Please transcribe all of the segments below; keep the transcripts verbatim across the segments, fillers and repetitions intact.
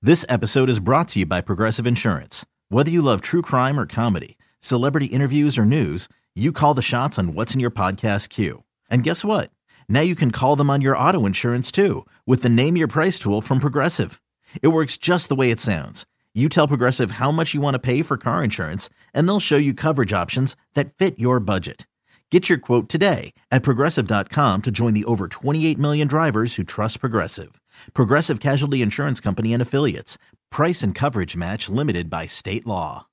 This episode is brought to you by Progressive Insurance. Whether you love true crime or comedy, celebrity interviews or news, you call the shots on what's in your podcast queue. And guess what? Now you can call them on your auto insurance too with the Name Your Price tool from Progressive. It works just the way it sounds. You tell Progressive how much you want to pay for car insurance, and they'll show you coverage options that fit your budget. Get your quote today at Progressive dot com to join the over twenty-eight million drivers who trust Progressive. Progressive Casualty Insurance Company and Affiliates. Price and coverage match limited by state law.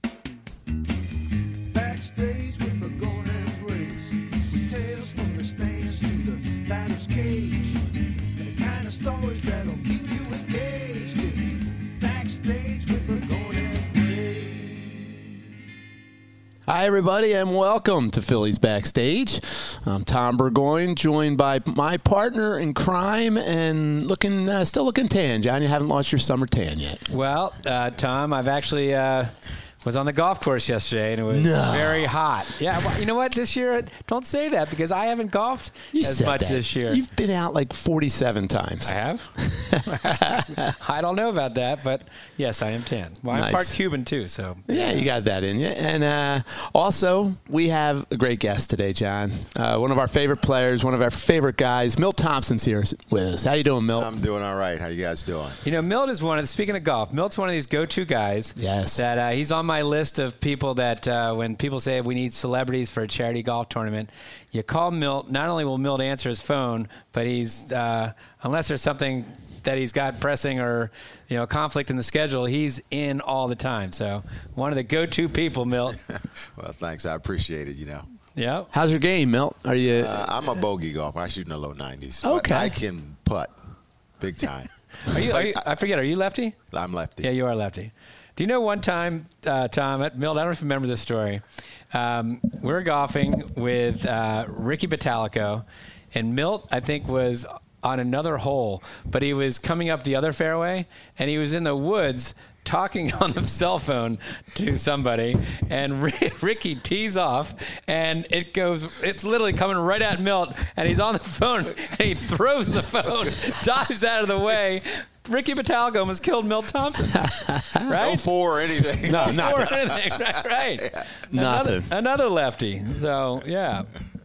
Backstage with the golden embrace, with tales from the stands to the batter's cage, the kind of stories that'll keep you engaged. It's Backstage with the golden embrace. Hi, everybody, and welcome to Phillies Backstage. I'm Tom Burgoyne, joined by my partner in crime and looking, uh, still looking tan. John, you haven't lost your summer tan yet. Well, uh, Tom, I've actually uh, was on the golf course yesterday, and it was No. very hot. Yeah, well, you know what? This year, don't say that because I haven't golfed You as said much that. this year. You've been out like forty-seven times. I have? I don't know about that, but yes, I am tan. Well, I'm Nice. part Cuban, too, so. Yeah, you got that in you. And uh, also, we have a great guest today, John. Uh, one of our favorite players, one of our favorite guys. Milt Thompson's here with us. How you doing, Milt? I'm doing all right. How you guys doing? You know, Milt is one of, speaking of golf, Milt's one of these go-to guys. Yes. That uh, he's on my list of people that uh, when people say we need celebrities for a charity golf tournament, you call Milt. Not only will Milt answer his phone, but he's, uh, unless there's something that he's got pressing or, you know, conflict in the schedule, he's in all the time. So one of the go-to people, Milt. Well, thanks. I appreciate it, you know. Yeah. How's your game, Milt? Are you? Uh, I'm a bogey golfer. I shoot in the low nineties. Okay. But I can putt big time. Are you, are you? I forget. Are you lefty? I'm lefty. Yeah, you are lefty. Do you know one time, uh, Tom, at Milt, I don't know if you remember this story. Um, we were golfing with uh, Ricky Batalico, and Milt, I think, was on another hole, but he was coming up the other fairway, and he was in the woods talking on the cell phone to somebody, and Ricky tees off, and it goes, it's literally coming right at Milt, and he's on the phone, and he throws the phone, dives out of the way. Ricky Batalico almost killed Milt Thompson, right? No four or anything. No, Or not anything, right? right. Nothing. Another, another lefty. So yeah.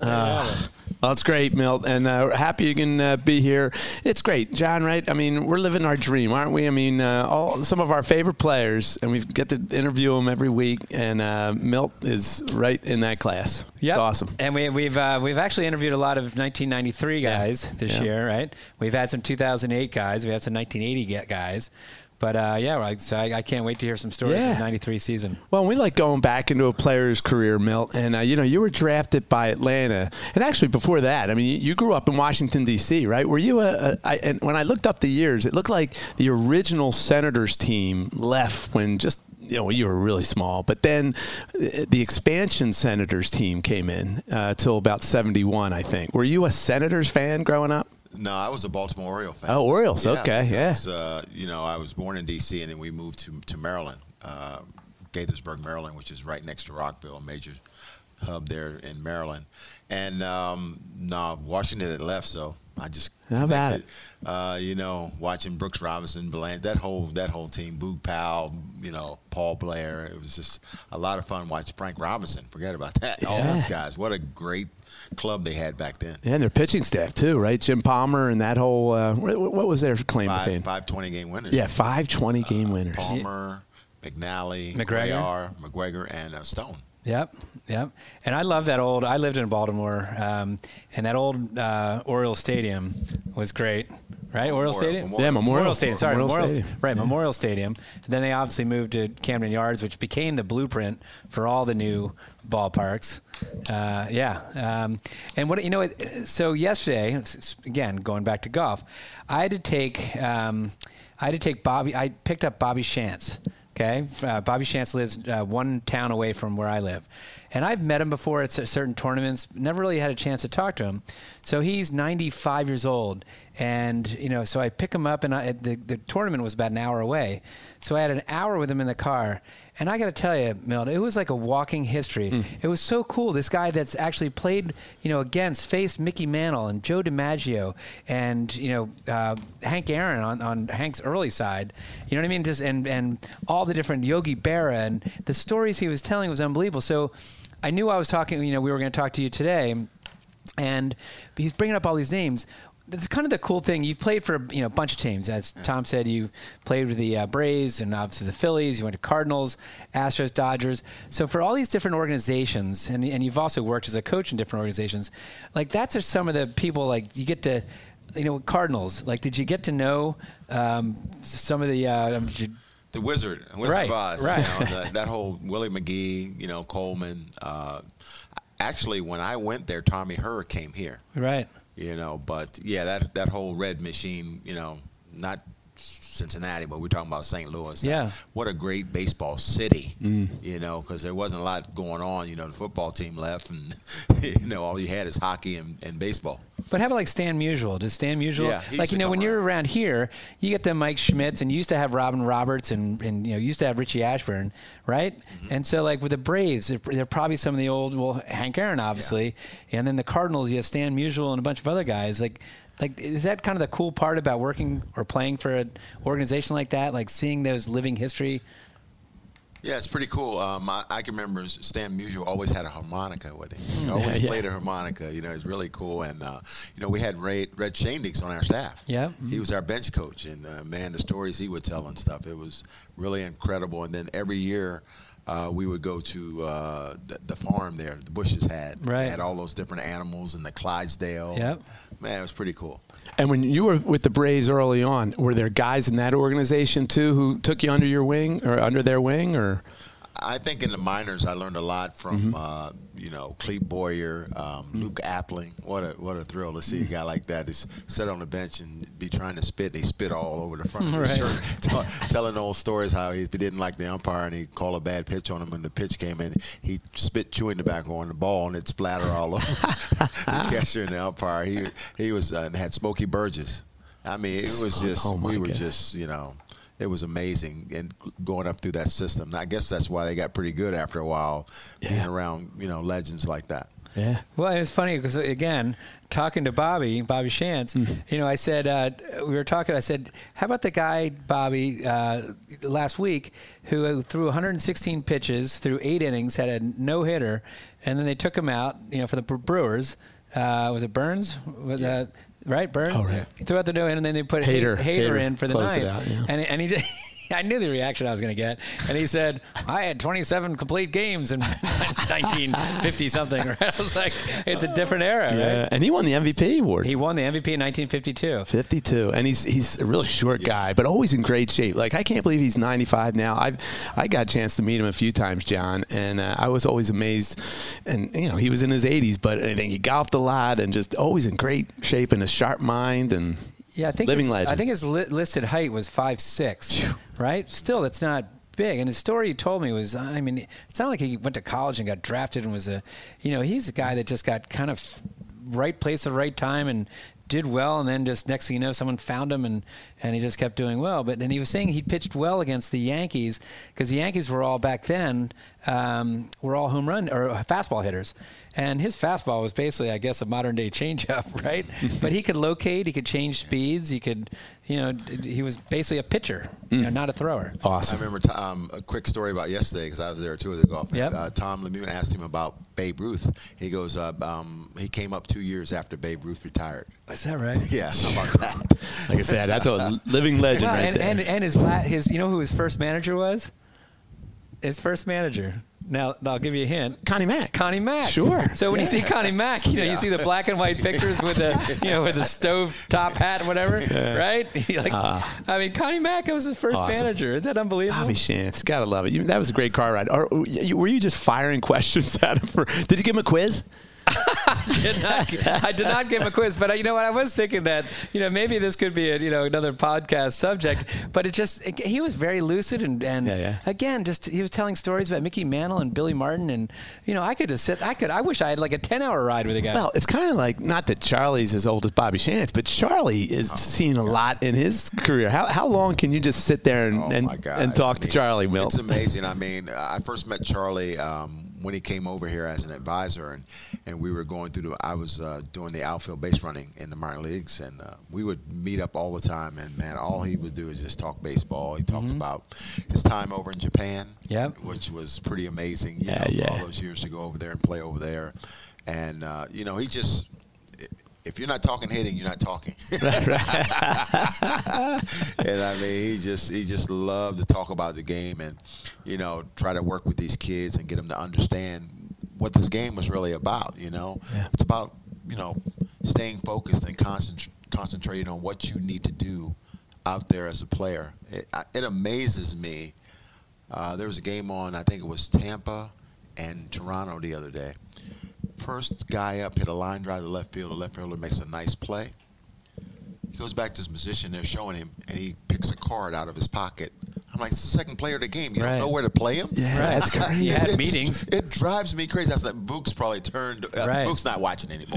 Uh, well, it's great, Milt, and uh, we're happy you can uh, be here. It's great, John, right? I mean, we're living our dream, aren't we? I mean, uh, all some of our favorite players, and we get to interview them every week, and uh, Milt is right in that class. Yep. It's awesome. And we, we've uh, we've actually interviewed a lot of nineteen ninety-three guys Yeah. this Yeah. year, right? We've had some two thousand eight guys. We have some nineteen eighty guys. But, uh, yeah, right, so I, I can't wait to hear some stories Yeah. of the ninety-three season. Well, we like going back into a player's career, Milt, and, uh, you know, you were drafted by Atlanta. And actually, before that, I mean, you, you grew up in Washington, D C, right? Were you a, a I, and when I looked up the years, it looked like the original Senators team left when just, you know, you were really small. But then the expansion Senators team came in uh, till about seventy-one, I think. Were you a Senators fan growing up? No, I was a Baltimore Oriole fan. Oh, Orioles. Okay, yeah. because, Uh, you know, I was born in D C and then we moved to to Maryland, uh, Gaithersburg, Maryland, which is right next to Rockville, a major hub there in Maryland. And um, no, Washington had left, so I just How about connected. Uh, you know, watching Brooks Robinson, Belan, that whole that whole team, Boog Powell, you know, Paul Blair. It was just a lot of fun watching Frank Robinson. Forget about that. All Yeah. those guys. What a great club they had back then. Yeah, and their pitching staff, too, right? Jim Palmer and that whole uh, – what was their claim to Five, fame? five twenty-game winners. Yeah, five twenty-game Uh, winners. Palmer, McNally, McGregor. Cuellar, McGregor, and uh, Stone. Yep, yep. And I love that old – I lived in Baltimore, um, and that old uh, Oriole Stadium was great, right? Oriole Stadium? Yeah, Memorial. Memorial Stadium. Sorry, Memorial Memorial, Stadium. Right, Memorial Stadium. And then they obviously moved to Camden Yards, which became the blueprint for all the new ballparks. Uh, yeah. Um, and what you know, so yesterday, again, going back to golf, I had to take, um, I had to take Bobby. I picked up Bobby Shantz. Okay, uh, Bobby Shantz lives uh, one town away from where I live, And I've met him before at certain tournaments, never really had a chance to talk to him. So he's ninety-five years old. And, you know, so I pick him up, and I, the, the tournament was about an hour away. So I had an hour with him in the car. And I got to tell you, Milt, it was like a walking history. Mm. It was so cool. This guy that's actually played, you know, against, faced Mickey Mantle and Joe DiMaggio and, you know, uh, Hank Aaron on, on Hank's early side. You know what I mean? Just and, and all the different Yogi Berra, and the stories he was telling was unbelievable. So I knew I was talking, you know, we were going to talk to you today. And he's bringing up all these names. That's kind of the cool thing. You've played for, you know, a bunch of teams. As Tom said, you played with the uh, Braves and obviously the Phillies. You went to Cardinals, Astros, Dodgers. So for all these different organizations, and and you've also worked as a coach in different organizations, like that's just some of the people, like you get to, you know, Cardinals. Like, did you get to know um, some of the uh, um, the Wizard, Wizard right, of Oz, right. You know, that, that whole Willie McGee, you know, Coleman. Uh, actually, when I went there, Tommy Herr came here. Right. You know, but yeah, that that whole red machine, you know, not Cincinnati, but we're talking about Saint Louis. Yeah. What a great baseball city, mm. you know, because there wasn't a lot going on. You know, the football team left, and, you know, all you had is hockey and, and baseball. But how about like Stan Musial? Does Stan Musial, yeah, like, you know, when around. you're around here, you get the Mike Schmitz, and you used to have Robin Roberts, and, and you know, you used to have Richie Ashburn, right? Mm-hmm. And so, like, with the Braves, they're, they're probably some of the old, well, Hank Aaron, obviously, yeah. and then the Cardinals, you have Stan Musial and a bunch of other guys. Like, like is that kind of the cool part about working or playing for an organization like that, like seeing those living history? Yeah, it's pretty cool. Um, I, I can remember Stan Musial always had a harmonica with him. He always yeah. played a harmonica. You know, it's really cool. And, uh, you know, we had Ray, Red Shandigs on our staff. Yeah. Mm-hmm. He was our bench coach. And, uh, man, the stories he would tell and stuff, it was really incredible. And then every year uh, we would go to uh, the, the farm there the Bushes had. Right. They had all those different animals and the Clydesdale. Yep. Man, it was pretty cool. And when you were with the Braves early on, were there guys in that organization, too, who took you under your wing or under their wing, or – I think in the minors, I learned a lot from, mm-hmm. uh, you know, Clete Boyer, um, mm-hmm. Luke Appling. What a what a thrill to see a guy like that is sit on the bench and be trying to spit. They spit all over the front of his right. shirt, t- telling old stories how he didn't like the umpire and he called a bad pitch on him. When the pitch came in, he spit chewing tobacco on the ball and it splattered all over the catcher and the umpire. He he was uh, had Smokey Burgess. I mean, it was just oh we were God. just you know. It was amazing, and going up through that system. I guess that's why they got pretty good after a while, yeah. being around, you know, legends like that. Yeah. Well, it's funny because, again, talking to Bobby, Bobby Shantz, mm-hmm. you know, I said, uh, we were talking, I said, how about the guy, Bobby, uh, last week who threw one hundred sixteen pitches, threw eight innings, had a no-hitter, and then they took him out, you know, for the Brewers. Uh, was it Burns? Was, yeah. uh, Right, Burns. Oh, right. He threw out the no, and then they put Hater, Hater, Hater in for the Closed ninth. it out, yeah. And and he just, I knew the reaction I was going to get. And he said, I had twenty-seven complete games in nineteen fifty something. Right? I was like, it's a different era, yeah. right? And he won the M V P award. He won the M V P in nineteen fifty-two. fifty-two, and he's he's a really short yeah. guy, but always in great shape. Like, I can't believe he's ninety-five now. I I got a chance to meet him a few times, John, and uh, I was always amazed. And you know, he was in his eighties, but I think he golfed a lot and just always in great shape and a sharp mind and yeah, I think living his, legend. I think his li- listed height was five six, right? Still, that's not big. And the story he told me was, I mean, it's not like he went to college and got drafted and was a, you know, he's a guy that just got kind of right place at the right time and did well, and then just next thing you know, someone found him, and, and he just kept doing well. But and he was saying he pitched well against the Yankees because the Yankees were all back then um, were all home run or fastball hitters, and his fastball was basically, I guess, a modern day changeup, right? But he could locate, he could change speeds, he could, you know, he was basically a pitcher, mm. you know, not a thrower. Awesome. I remember Tom, a quick story about yesterday because I was there too as a golfer. Yep. Uh, Tom Lemieux asked him about Babe Ruth. He goes, uh, um, he came up two years after Babe Ruth retired. Is that right? Yeah, how about that? Like I said, that's a living legend Well, right and, there. and and his la- his you know who his first manager was? His first manager. Now I'll give you a hint. Connie Mack. Connie Mack. Sure. So when you see Connie Mack, you know you see the black and white pictures with the you know with the stove top hat and whatever, yeah. right? like, uh, I mean, Connie Mack was his first awesome. manager. Is that unbelievable? Bobby Shantz, gotta love it. You, that was a great car ride. Or, were you just firing questions at him? For, did you give him a quiz? I, did not, I did not give him a quiz, but you know what? I was thinking that you know maybe this could be a, you know another podcast subject. But it just it, he was very lucid and and yeah, yeah. again just he was telling stories about Mickey Mantle and Billy Martin, and you know I could just sit. I could. I wish I had like a ten hour ride with a guy. Well, it's kind of like not that Charlie's as old as Bobby Shantz, but Charlie is oh, seen a lot in his career. How how long can you just sit there and oh and, and talk I mean, to Charlie, Milt? It's amazing. I mean, I first met Charlie um, when he came over here as an advisor, and, and we were going through the, I was uh, doing the outfield base running in the minor leagues, and uh, we would meet up all the time, and man, all he would do is just talk baseball. He talked mm-hmm. about his time over in Japan, yep. which was pretty amazing, you yeah, know, yeah. all those years to go over there and play over there. And, uh, you know, he just, if you're not talking hitting, you're not talking. Right, right. And I mean, he just he just loved to talk about the game and, you know, try to work with these kids and get them to understand what this game was really about. You know, yeah. It's about you know staying focused and concent- concentrating on what you need to do out there as a player. It, it amazes me. Uh, there was a game on, I think it was Tampa and Toronto the other day. First guy up hit a line drive to left field. The left fielder makes a nice play. He goes back to his position. They're showing him, and he picks a card out of his pocket. I'm like, it's the second player of the game. You right. don't know where to play him? Yeah, right. That's crazy. You had it, meetings. It drives me crazy. I was like, Vooks probably turned. Uh, right. Vooks not watching anymore.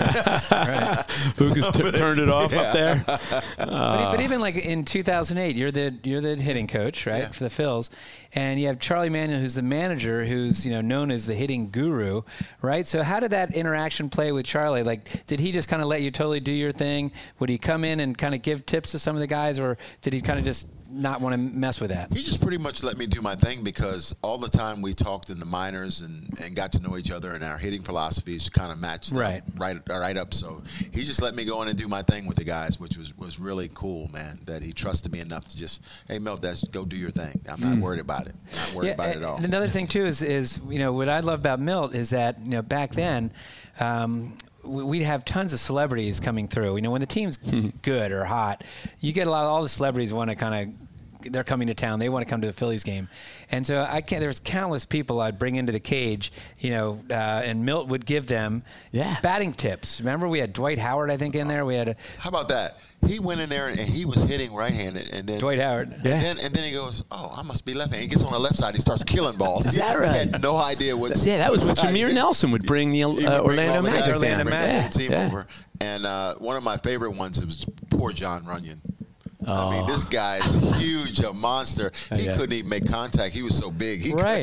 right. Vooks has t- turned it off yeah. up there. Uh, but, but even like in two thousand eight, you're the you're the hitting coach, right, yeah. for the Phils, and you have Charlie Manuel, who's the manager, who's you know known as the hitting guru, right? So how did that interaction play with Charlie? Like, did he just kind of let you totally do your thing? Would he come in and kind of give tips to some of the guys, or did he kind of just not want to mess with that? He just pretty much let me do my thing because all the time we talked in the minors and, and got to know each other, and our hitting philosophies kind of matched right. up, right right up. So he just let me go in and do my thing with the guys, which was, was really cool, man, that he trusted me enough to just, hey, Milt, that's, go do your thing. I'm not mm. worried about it. I'm not worried yeah, about it at all. And another thing, too, is, is, you know, what I love about Milt is that, you know, back then, um, we'd have tons of celebrities coming through. You know, when the team's good or hot, you get a lot of all the celebrities want to kind of, they're coming to town. They want to come to the Phillies game. And so I can't, there's countless people I'd bring into the cage, you know, uh, and Milt would give them yeah. batting tips. Remember we had Dwight Howard, I think, in there. We had a, How about that? He went in there and he was hitting right-handed, and then Dwight Howard. And yeah. then and then he goes, "Oh, I must be left-handed." He gets on the left side. He starts killing balls. Is that right? He had no idea what's. Yeah, that was when Jameer Nelson would bring the uh, bring Orlando the Magic Orlando down. Magic. Yeah, team yeah. over. And uh, one of my favorite ones was poor John Runyon. Oh. I mean, this guy's huge, a monster. He yeah. couldn't even make contact. He was so big. He right.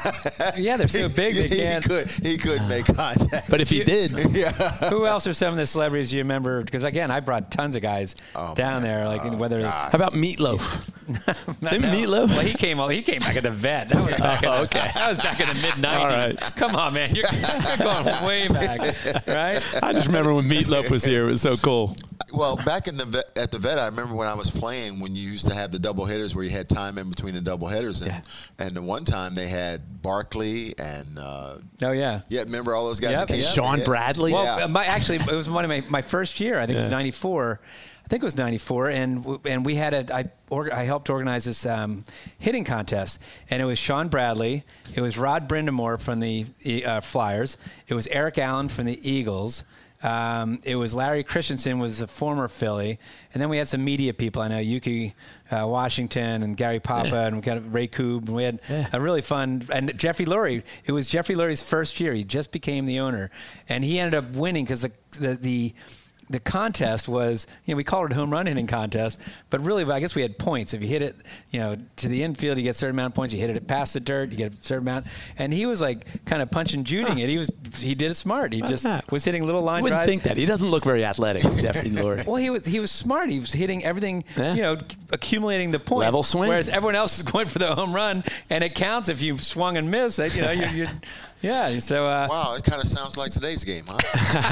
yeah, they're so big they he, can't. He, could, he couldn't make contact. But if he did. yeah. Who else are some of the celebrities you remember? Because, again, I brought tons of guys oh, down man. there. Like oh, whether it's, How about Meatloaf? Didn't no. Meatloaf? Well, he came. He came back at the vet. That was back. Oh, in the, okay. That was back in the mid nineties. All right. Come on, man. You're, you're going way back, right? I just remember when Meatloaf was here. It was so cool. Well, back in the vet, at the vet, I remember when I was playing when you used to have the double hitters where you had time in between the double hitters, and Yeah. and the one time they had Barkley and uh, Oh yeah. yeah, remember all those guys? Yep, that came yep. up? Sean Yeah. Bradley. Well, Yeah. uh, my, actually, it was one of my, my first year. I think it was Yeah. ninety-four. I think it was ninety-four, and w- and we had a I or, I helped organize this um, hitting contest, and it was Sean Bradley, it was Rod Brindamore from the uh, Flyers, it was Eric Allen from the Eagles. Um, it was Larry Christensen, was a former Philly, and then we had some media people. I know Yuki uh, Washington and Gary Papa Yeah. and we got Ray Koob, and we had Yeah. a really fun. And Jeffrey Lurie. It was Jeffrey Lurie's first year. He just became the owner, and he ended up winning because the the the the contest was, you know, we called it home run hitting contest, but really, I guess we had points. If you hit it, you know, to the infield, you get a certain amount of points. You hit it past the dirt, you get a certain amount. And he was like kind of punching, Juding it. He was, he did it smart. He just was hitting little line I wouldn't drives. think that. He doesn't look very athletic, Jeffrey Lurie. Well, he was he was smart. He was hitting everything, Yeah. you know, accumulating the points. Level swing. Whereas everyone else is going for the home run, and it counts if you swung and missed. You know, you're, you're yeah. So uh, Wow, it kind of sounds like today's game, huh?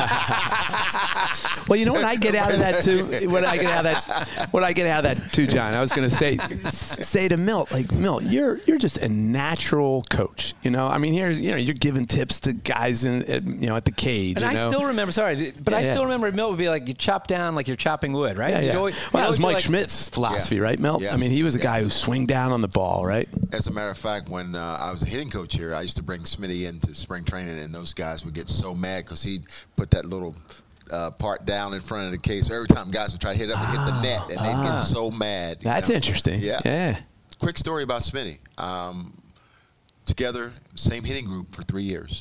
Well, you know what I get out of that too. What I get out of that. What I get out of that too, John. I was going to say, say to Milt, like Milt, you're you're just a natural coach. You know, I mean, here, you know, you're giving tips to guys in, at, you know, at the cage. And you I know? still remember, sorry, but Yeah, I still yeah. remember Milt would be like, you chop down like you're chopping wood, right? Yeah, You'd yeah. always- Well, you'd that always was be Mike like- Schmidt's philosophy, Yeah. right, Milt? Yes, I mean, he was a guy yes. who swing down on the ball, right? As a matter of fact, when uh, I was a hitting coach here, I used to bring Smitty into spring training, and those guys would get so mad because he'd put that little uh, part down in front of the case. Every time guys would try to hit up and hit the net, and they'd get so mad. That's know? interesting. Yeah. Yeah. Quick story about Smitty. Um, together, same hitting group for three years.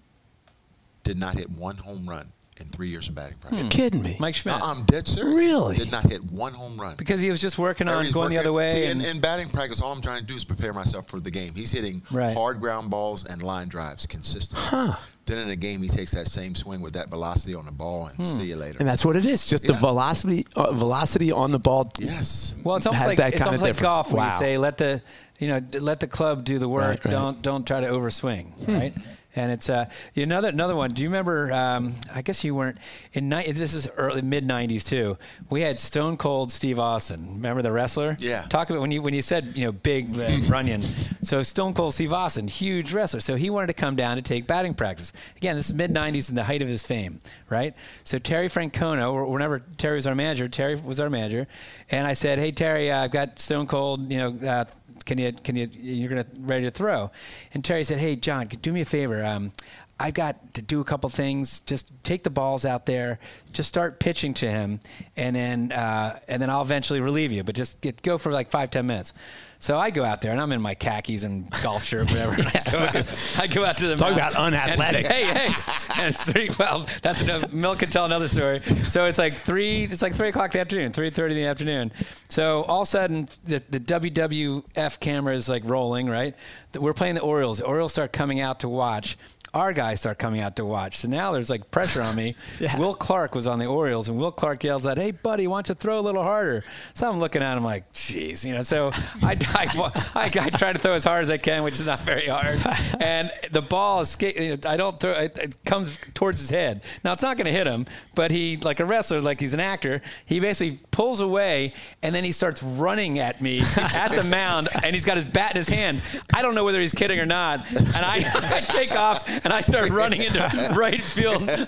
Did not hit one home run in three years of batting practice. You're kidding me. Mike Schmidt. I- I'm dead serious. Really? Did not hit one home run. Because he was just working on He's going the working- other way. See, and, in, in batting practice, all I'm trying to do is prepare myself for the game. He's hitting Right. hard ground balls and line drives consistently. Huh. Then in a game, he takes that same swing with that velocity on the ball, and see you later. And that's what it is. Just the Yeah. velocity, uh, velocity on the ball. Yes. well, it's almost has like that it's kind of almost like difference. golf, where you Wow. say let the you know d- let the club do the work. Right, right. Don't don't try to overswing, right? And it's uh, another another one. Do you remember? Um, I guess you weren't in. Ni- this is early mid nineties too. We had Stone Cold Steve Austin. Remember the wrestler? Yeah. Talk about when you when you said you know big uh, Runyon. So Stone Cold Steve Austin, huge wrestler. So he wanted to come down to take batting practice. Again, this is mid nineties and the height of his fame, right? So Terry Francona, or whenever Terry was our manager, Terry was our manager, and I said, "Hey Terry, uh, I've got Stone Cold. You know, uh, can you can you you're gonna ready to throw?" And Terry said, "Hey John, do me a favor. Um, I've got to do a couple things. Just take the balls out there. Just start pitching to him, and then uh, and then I'll eventually relieve you. But just get, go for like five ten minutes." So I go out there, and I'm in my khakis and golf shirt, whatever. and I, go, I go out to the Talk mound, about unathletic. and- hey, hey, and it's three. Well, that's enough. Milk can tell another story. So it's like three. It's like three o'clock in the afternoon, three thirty in the afternoon. So all of a sudden, the, the W W F camera is like rolling. Right, we're playing the Orioles. The Orioles start coming out to watch. Our guys start coming out to watch. So now there's like pressure on me. Yeah. Will Clark was on the Orioles, and Will Clark yells out, "Hey, buddy, why don't you throw a little harder?" So I'm looking at him like, "Jeez," you know. So I, I, I, I try to throw as hard as I can, which is not very hard. And the ball is, you know, I don't throw it, it comes towards his head. Now it's not going to hit him, but he, like a wrestler, like he's an actor, he basically pulls away, and then he starts running at me at the mound, and he's got his bat in his hand. I don't know whether he's kidding or not, and I, I take off. And I start running into right field, and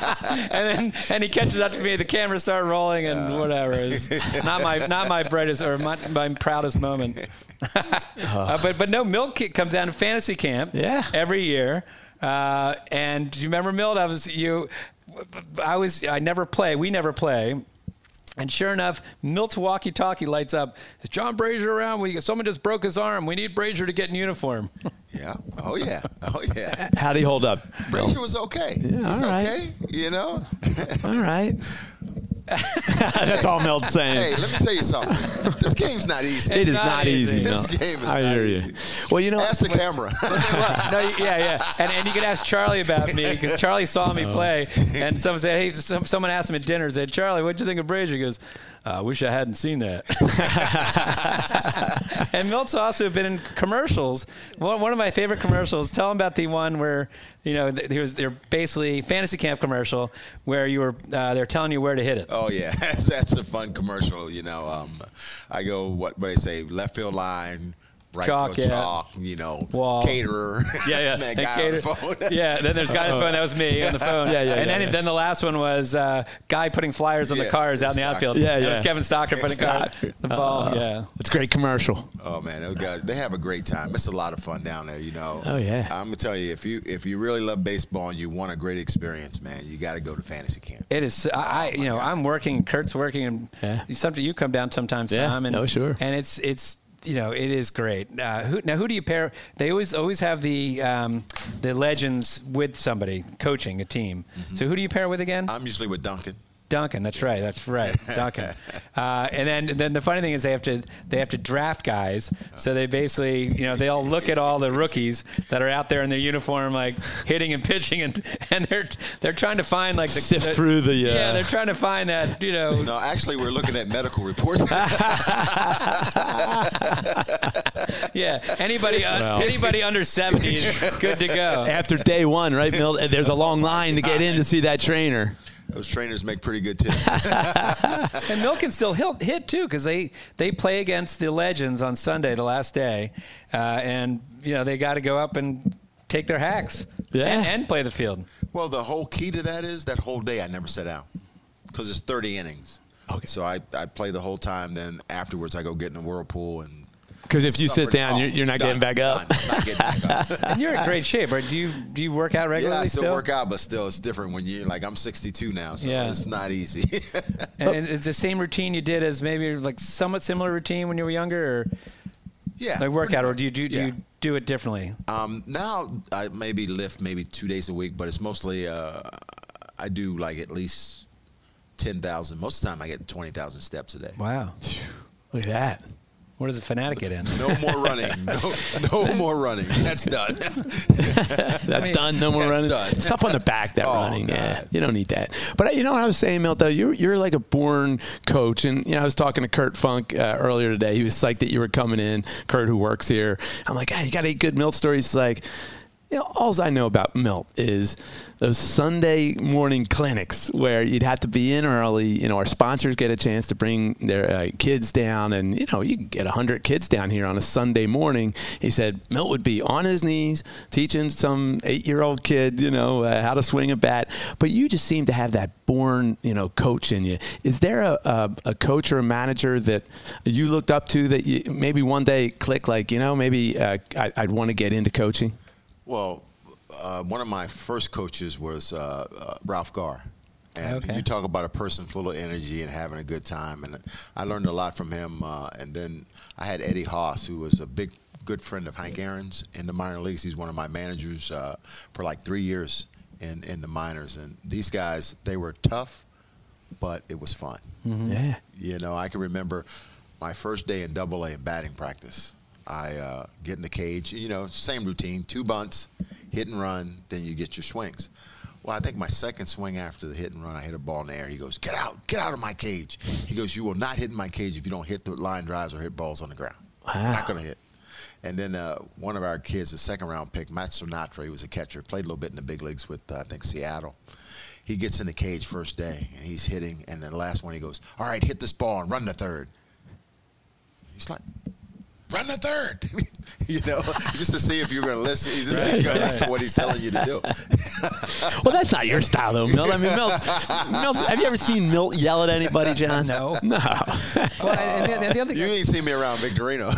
then and he catches up to me. The cameras start rolling, and whatever. It's not my not my brightest or my, my proudest moment. uh, but but no, Milt comes down to fantasy camp. Yeah. every year. Uh, and do you remember Milt? I was you. I was. I never play. We never play. And sure enough, Milt's walkie-talkie lights up. Is John Brazier around? We, someone just broke his arm. We need Brazier to get in uniform. Yeah. Oh, yeah. Oh, yeah. How'd he hold up? Brazier was okay. Yeah, He's all right. okay, you know? All right. That's all Mel's saying. Hey, let me tell you something. This game's not easy. It is not not easy. easy. Mel. This game is I not hear easy. you. Well, you know, Ask the camera. Well, no, yeah, yeah, and and you can ask Charlie about me because Charlie saw me play, and someone said, "Hey," some, someone asked him at dinner, said, "Charlie, what'd you think of Brazier?" He goes, "I wish I hadn't seen that." And Milt's also been in commercials. One, one of my favorite commercials. Tell him about the one where you know th- there was they're basically fantasy camp commercial where you were uh, they're telling you where to hit it. Oh yeah, that's a fun commercial. You know, um, I go what what they say, left field line, right Chalk, field yeah. chalk. You know, Wall. caterer. Yeah, yeah. that And guy cater- on the phone. Yeah, then there's a guy on the phone. That was me on the phone. Yeah, yeah, And yeah, then, yeah. then the last one was uh, guy putting flyers on the Yeah, cars out in the Stockton. outfield. Yeah, That was yeah. Kevin Stocker putting cars, Stockton. the ball. yeah. it's a great commercial. Oh man, those guys, they have a great time. It's a lot of fun down there, you know. Oh, yeah. I'm gonna tell you, if you if you really love baseball and you want a great experience, man, you got to go to fantasy camp. It is. I, I you know, I'm working. Kurt's working, and Yeah. something you come down sometimes, Yeah. Tom. And, Oh, sure. And it's it's you know it is great. Uh, who, now, who do you pair? They always always have the um, the legends with somebody coaching a team. So who do you pair with again? I'm usually with Duncan. Duncan, that's right, that's right, Duncan. Uh, and then, then the funny thing is they have to they have to draft guys. So they basically, you know, they all look at all the rookies that are out there in their uniform, like hitting and pitching, and and they're they're trying to find like the Sift the- through the, uh, yeah, they're trying to find that, you know. No, actually, we're looking at medical reports. Yeah, anybody uh, anybody under seventy is good to go. After day one, right, Milt? There's a long line to get in to see that trainer. Those trainers make pretty good tips. And Milt can still hit, hit too, because they, they play against the legends on Sunday, the last day, uh, and you know they got to go up and take their hacks Yeah. and, and play the field. Well, the whole key to that is that whole day I never sit down because it's thirty innings. Okay. So I, I play the whole time. Then afterwards I go get in the whirlpool and Because if you Suffered- sit down, oh, you're, you're not done, getting back up. done, not getting back up. And you're in great shape, right? Do you do you work out regularly? Yeah, I still, work out, but still, it's different when you like. I'm sixty-two now, so Yeah. it's not easy. And, and it's the same routine you did as maybe like somewhat similar routine when you were younger, or yeah, like workout, pretty or do you do, much. do Yeah. you do it differently? Um, now I maybe lift maybe two days a week, but it's mostly uh, I do like at least ten thousand. Most of the time, I get twenty thousand steps a day. Wow. Look at that. Where does the fanatic get in? No more running. No, no more running. That's done. That's mean, done. No more that's running. done. It's tough on the back, that Oh, running. God. Yeah, you don't need that. But you know what I was saying, Milt, though? You're, you're like a born coach. And, you know, I was talking to Kurt Funk uh, earlier today. He was psyched that you were coming in, Kurt, who works here. I'm like, hey, you got eight good Milt stories? He's like, you know, all I know about Milt is those Sunday morning clinics where you'd have to be in early. You know, our sponsors get a chance to bring their uh, kids down, and, you know, you can get one hundred kids down here on a Sunday morning. He said Milt would be on his knees teaching some eight-year-old kid, you know, uh, how to swing a bat. But you just seem to have that born, you know, coach in you. Is there a, a, a coach or a manager that you looked up to that you, maybe one day click like, you know, maybe uh, I, I'd want to get into coaching? Well, uh, one of my first coaches was uh, uh, Ralph Garr. And Okay. you talk about a person full of energy and having a good time. And I learned a lot from him. Uh, and then I had Eddie Haas, who was a big, good friend of Hank Aaron's in the minor leagues. He's one of my managers uh, for like three years in, in the minors. And these guys, they were tough, but it was fun. Yeah. You know, I can remember my first day in double A in batting practice. I uh, get in the cage, you know, same routine, two bunts, hit and run, then you get your swings. Well, I think my second swing after the hit and run, I hit a ball in the air. He goes, get out, get out of my cage. He goes, you will not hit in my cage if you don't hit the line drives or hit balls on the ground. Wow. Not going to hit. And then uh, one of our kids, a second round pick, Matt Sinatra, he was a catcher, played a little bit in the big leagues with, uh, I think, Seattle. He gets in the cage first day, and he's hitting, and then the last one he goes, all right, hit this ball and run the third. He's like, run the third, you know, just to see if you're going to listen. You just Right, you're going right. to listen to what he's telling you to do. Well, that's not your style, though, Milt. I mean, Milt, Milt, have you ever seen Milt yell at anybody, John? No. No. Well, and, the, and the other You ain't seen me around Victorino.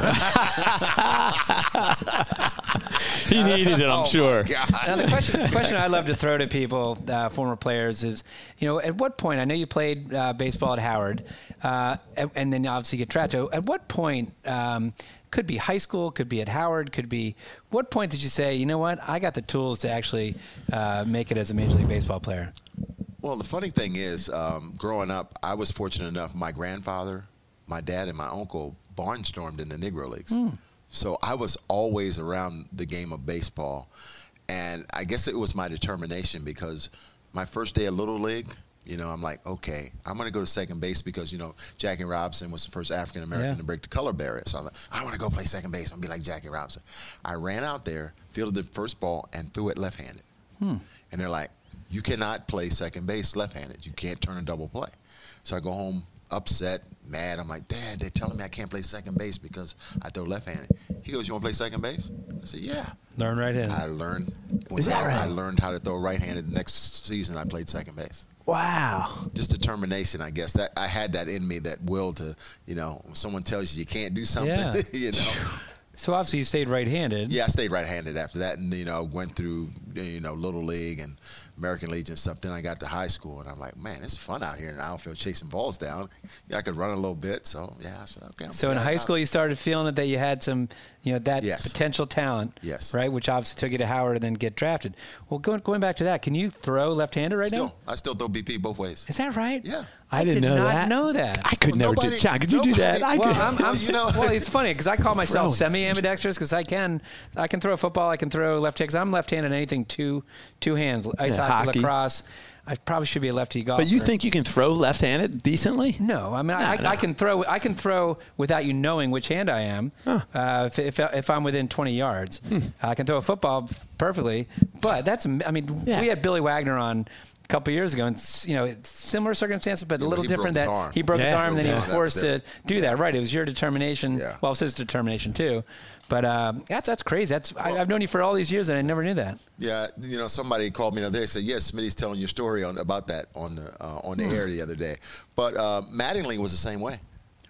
He needed it, I'm Oh, my sure. God. Now, the question, question I love to throw to people, uh, former players, is, you know, at what point, I know you played uh, baseball at Howard, uh, and, and then obviously get drafted. So at what point, um, could be high school, could be at Howard, could be, what point did you say, you know what, I got the tools to actually uh, make it as a Major League Baseball player? Well, the funny thing is, um, growing up, I was fortunate enough, my grandfather, my dad, and my uncle barnstormed in the Negro Leagues. So I was always around the game of baseball. And I guess it was my determination because my first day of Little League, you know, I'm like, okay, I'm going to go to second base because, you know, Jackie Robinson was the first African-American Yeah. to break the color barrier. So I'm like, I want to go play second base. I'm going to be like Jackie Robinson. I ran out there, fielded the first ball, and threw it left-handed. And they're like, you cannot play second base left-handed. You can't turn a double play. So I go home upset, mad. I'm like, Dad, they're telling me I can't play second base because I throw left-handed. He goes, you want to play second base? I said, yeah. Learn right in. I learned. When Is that I, right? I learned how to throw right-handed. The next season, I played second base. Wow. Just determination, I guess. That I had that in me, that will to, you know, when someone tells you you can't do something, Yeah. you know. So obviously you stayed right-handed. Yeah, I stayed right-handed after that, and you know, went through, you know, Little League and American Legion stuff. Then I got to high school, and I'm like, man, it's fun out here in the outfield chasing balls down. Yeah, I could run a little bit, so yeah. I said, okay. I'm So in staying high out. school, you started feeling it that you had some, you know, that Yes. potential talent, Yes. right? Which obviously took you to Howard and then get drafted. Well, going going back to that, can you throw left-handed right still, now? I still throw B P both ways. Is that right? Yeah. I didn't did know not that. know that. I could Well, never nobody- do. John, could you do that? I nobody- could. Well, I'm, I'm, Well, you know- well, it's funny because I call myself Throwing. semi-ambidextrous because I can, I can throw a football, I can throw left hand. Because I'm left-handed in anything two, two hands, ice Yeah, hockey, hockey. lacrosse. I probably should be a lefty golfer. But you think you can throw left-handed decently? No, I mean I, No, no. I can throw. I can throw without you knowing which hand I am. Huh. Uh, if, if if I'm within twenty yards, I can throw a football perfectly. But that's. I mean, Yeah. we had Billy Wagner on a couple years ago, and s- you know, similar circumstances, but a Yeah, little he broke different. his That arm. he broke his Yeah. arm, and then he Yeah. was That was forced to it. do that. Right? It was your determination. Yeah. Well, it was his determination too. But uh, that's that's crazy. That's I, I've known you for all these years, and I never knew that. Yeah, you know, somebody called me the other day and said, yes, Smitty's telling your story on about that on the uh, on the air the other day. But uh, Mattingly was the same way.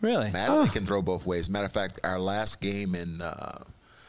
Really? Mattingly can throw both ways. Matter of fact, our last game in uh,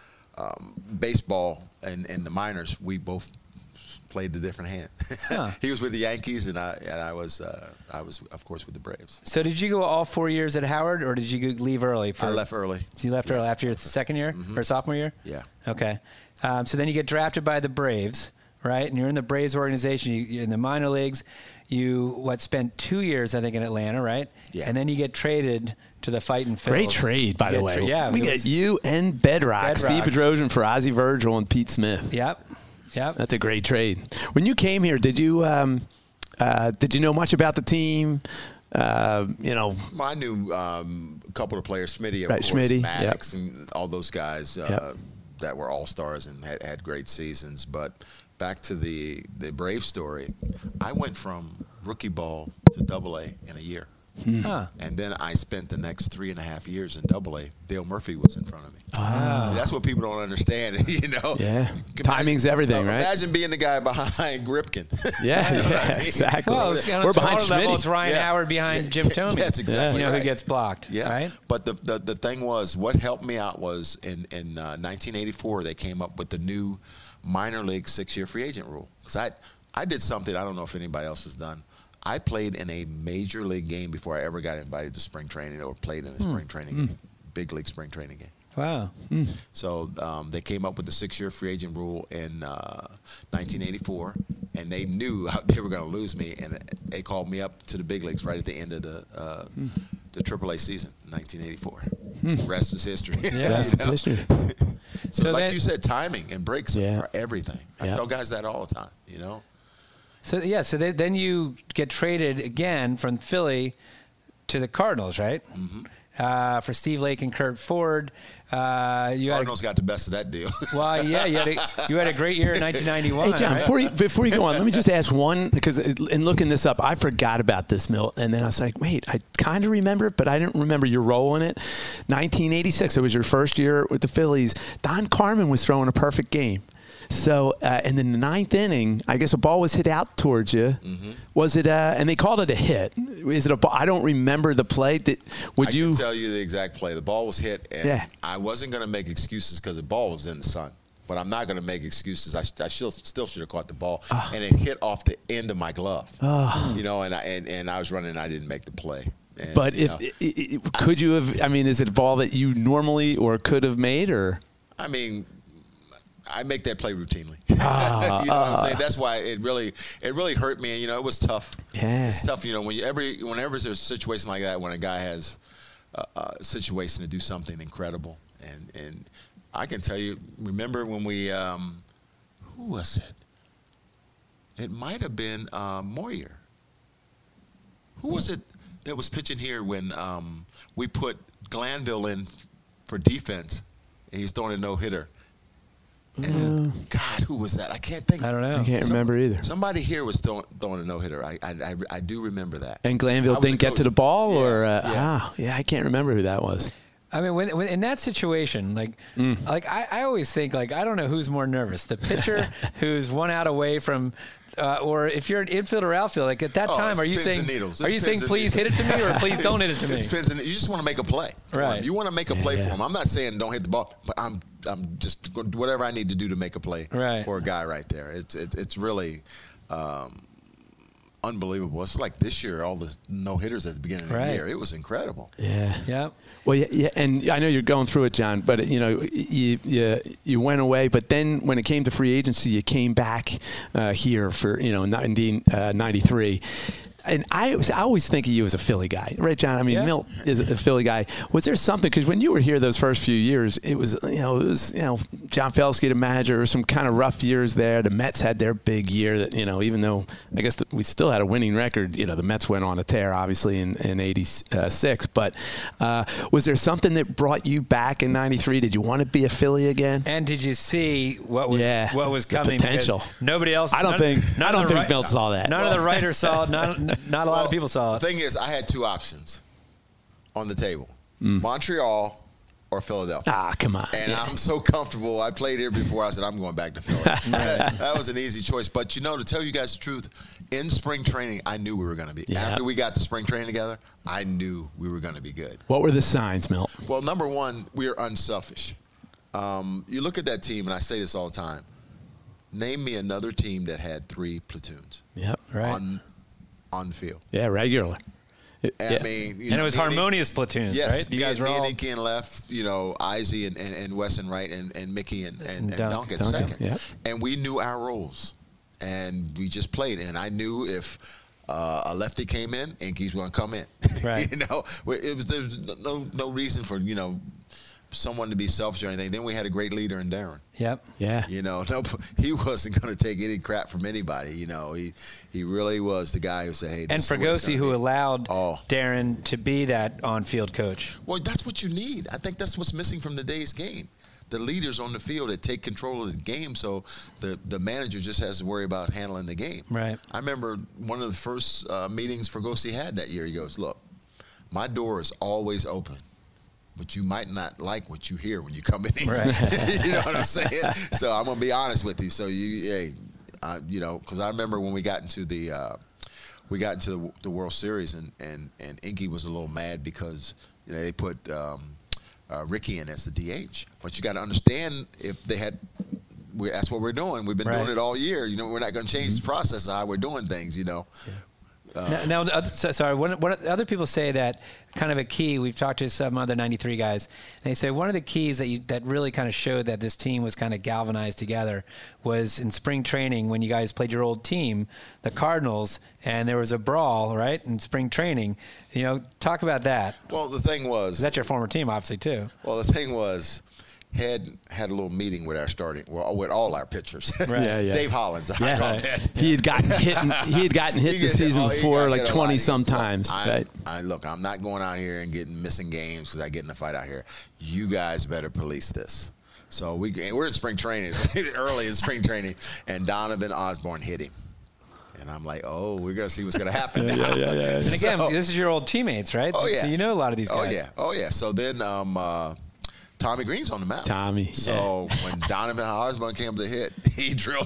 um, baseball and in, in the minors, we both played the different hand. Huh. He was with the Yankees, and I and I was uh, I was of course with the Braves. So did you go all four years at Howard, or did you go- leave early? For, I left early. So you left Yeah. early after your second year Mhm. or sophomore year? Yeah. Okay. Um, so then you get drafted by the Braves, right? And you're in the Braves organization. You, you're in the minor leagues. You what spent two years, I think, in Atlanta, right? Yeah. And then you get traded to the Fightin' Phils. Great trade, by You the get way. tra- yeah. we it get was- you and Bedrock, Steve Bedrock. Bedrosian for Ozzie Virgil and Pete Smith. Yep. Yep. That's a great trade. When you came here, did you um, uh, did you know much about the team? Uh, you know, Well, I knew um, a couple of players, Smitty, of Right, course, Smitty, Maddox, and all those guys uh, Yep. that were all stars and had, had great seasons. But back to the the Brave story, I went from rookie ball to Double A in a year, Huh. and then I spent the next three and a half years in Double A. Dale Murphy was in front of me. Ah. See, that's what people don't understand. You know, Yeah. Imagine- Timing's everything, uh, right? Imagine being the guy behind Gripkin. yeah, You know what I yeah, mean? exactly. Well, it's, We're behind smaller level, Schmitty. it's Ryan Yeah. Howard behind Yeah. Jim Thome. That's exactly You know right. who gets blocked, Yeah, right? but the, the the thing was, what helped me out was in in uh, nineteen eighty-four they came up with the new minor league six-year free agent rule. Because I I did something I don't know if anybody else has done. I played in a major league game before I ever got invited to spring training or played in a spring training game, big league spring training game. Wow. So um, they came up with the six-year free agent rule in uh, nineteen eighty-four, and they knew how they were going to lose me, and they called me up to the big leagues right at the end of the uh, the triple A season, nineteen eighty-four. Rest is history. Yeah. Rest is history. So, So like then- you said, timing and breaks Yeah. are everything. I Yeah. tell guys that all the time. You know. So yeah, so they, then you get traded again from Philly to the Cardinals, right? Mm-hmm. Uh, for Steve Lake and Kurt Ford. Uh, you Cardinals got the best of that deal. Had a, well, yeah, you had a, you had a great year in nineteen ninety-one. Hey, John, right? before you, before you go on, let me just ask one, because in looking this up, I forgot about this, Milt, and then I was like, wait, I kind of remember it, but I didn't remember your role in it. nineteen eighty-six, it was your first year with the Phillies. Don Carmen was throwing a perfect game. So, uh, and in the ninth inning, I guess a ball was hit out towards you. Mm-hmm. Was it, uh, and they called it a hit. Is it a ball? I don't remember the play. Did, would I you? can tell you the exact play. The ball was hit, and Yeah. I wasn't going to make excuses because the ball was in the sun. But I'm not going to make excuses. I, I still, still should have caught the ball, Ah. and it hit off the end of my glove. You know, and I, and, and I was running, and I didn't make the play. And, But you if know, i i could you have? I mean, is it a ball that you normally or could have made, or? I mean, I make that play routinely. you know what I'm saying? That's why it really, it really hurt me. And you know, it was tough. Yeah. It's tough. You know, when you every, whenever there's a situation like that, when a guy has a, a situation to do something incredible, and and I can tell you, remember when we, um, who was it? It might have been um, Moyer. Who was it that was pitching here when um, we put Glanville in for defense, and he's throwing a no hitter? And God, who was that? I can't think. I don't know. I can't remember either. Somebody here was throwing, throwing a no hitter. I, I I I do remember that. And I Glanville was didn't the get to coach. the ball, Yeah, or uh, yeah. ah, yeah, I can't remember who that was. I mean, when, when in that situation, like, Mm. like I, I always think, like, I don't know who's more nervous, the pitcher who's one out away from, uh, or if you're an infield or outfield. Like at that Oh, time, it's are you pins saying, and needles. are It's you saying, pins and please hit it to me, or please don't hit it to me? It depends. On, you just want to make a play. for Right. him. You want to make a play Yeah. for him. I'm not saying don't hit the ball, but I'm I'm just going to do whatever I need to do to make a play Right. for a guy right there. It's it's it's really. Um, Unbelievable. It's like this year, all the no hitters at the beginning of Right. the year. It was incredible. Yeah. Yeah. Well, yeah, yeah, and I know you're going through it, John. But you know, you you, you went away, but then when it came to free agency, you came back uh, here for you know nineteen ninety-three. And I, was, I always think of you as a Philly guy, right, John? I mean, Yeah. Milt is a Philly guy. Was there something, because when you were here those first few years, it was, you know, it was, you know, John Felski, the manager, or some kind of rough years there. The Mets had their big year that, you know, even though I guess the, we still had a winning record, you know, the Mets went on a tear, obviously, in, in eighty-six. But uh, was there something that brought you back in ninety-three? Did you want to be a Philly again? And did you see what was Yeah, what was the coming? potential. Because nobody else. I don't none- think- none I of don't the think ri- Milt saw that. None of the writers saw it. Not, not a lot Well, of people saw The it. thing is, I had two options on the table: Mm. Montreal or Philadelphia. Ah, come on. And Yeah. I'm so comfortable. I played here before. I said, I'm going back to Philly. that, that was an easy choice. But, you know, to tell you guys the truth, in spring training, I knew we were going to be. Yeah. After we got to spring training together, I knew we were going to be good. What were the signs, Milt? Well, number one, we are unselfish. Um, you look at that team, and I say this all the time. Name me another team that had three platoons Yep. Right. on on the field. Yeah, regular. It- And yeah. I mean, you And know, it was me and- harmonious platoons, Yes, right? You me guys and, were me all and Inky and left, you know, Izzy and, and, and Wesson right and, and Mickey and, and, and Dunk. Dunk at Duncan, second. yep. And we knew our roles. And we just played. And I knew if uh, a lefty came in, Inky's going to come in. Right. you know, it was there was no no reason for, you know, someone to be selfish or anything. Then we had a great leader in Darren. Yep. Yeah. You know, no, he wasn't going to take any crap from anybody. You know, he he really was the guy who said, "Hey." And this is the way it's Fregosi, gonna who be. allowed Oh. Darren to be that on-field coach. Well, that's what you need. I think that's what's missing from today's game. The leaders on the field that take control of the game, so the the manager just has to worry about handling the game. Right. I remember one of the first uh, meetings Fregosi had that year. He goes, "Look, my door is always open, but you might not like what you hear when you come in here." Right. You know what I'm saying? So I'm gonna be honest with you. So you, hey, uh, you know, because I remember when we got into the uh, we got into the, the World Series, and and and Inky was a little mad because you know they put um, uh, Ricky in as the D H. But you got to understand, if they had, we that's what we're doing. We've been Right. doing it all year. You know, we're not going to change the process of how we're doing things. You know. now, now uh, so, sorry, one, one, other people say that kind of a key, we've talked to some other ninety-three guys, and they say one of the keys that you, that really kind of showed that this team was kind of galvanized together was in spring training when you guys played your old team, the Cardinals, and there was a brawl, right, in spring training. You know, talk about that. Well, the thing was, That's your former team, obviously, too. well, the thing was, had had a little meeting with our starting, well, with all our pitchers. Right. Yeah, yeah. Dave Hollins. I Yeah. call him. He had gotten hit. In, he had gotten hit He the gets- season oh, he before, got like hit a lot. twenty He goes, sometimes. "Look, I, Right. I look. I'm not going out here and getting missing games because I get in a fight out here. You guys better police this." So we we're in spring training, early in spring training, and Donovan Osborne hit him, and I'm like, "Oh, we're gonna see what's gonna happen now." yeah, yeah, yeah. And again, So- this is your old teammates, right? Oh yeah. So you know a lot of these guys. Oh yeah. Oh yeah. So then, um, uh, Tommy Green's on the mound. Tommy, So when Donovan Osborne came up to hit, he drilled.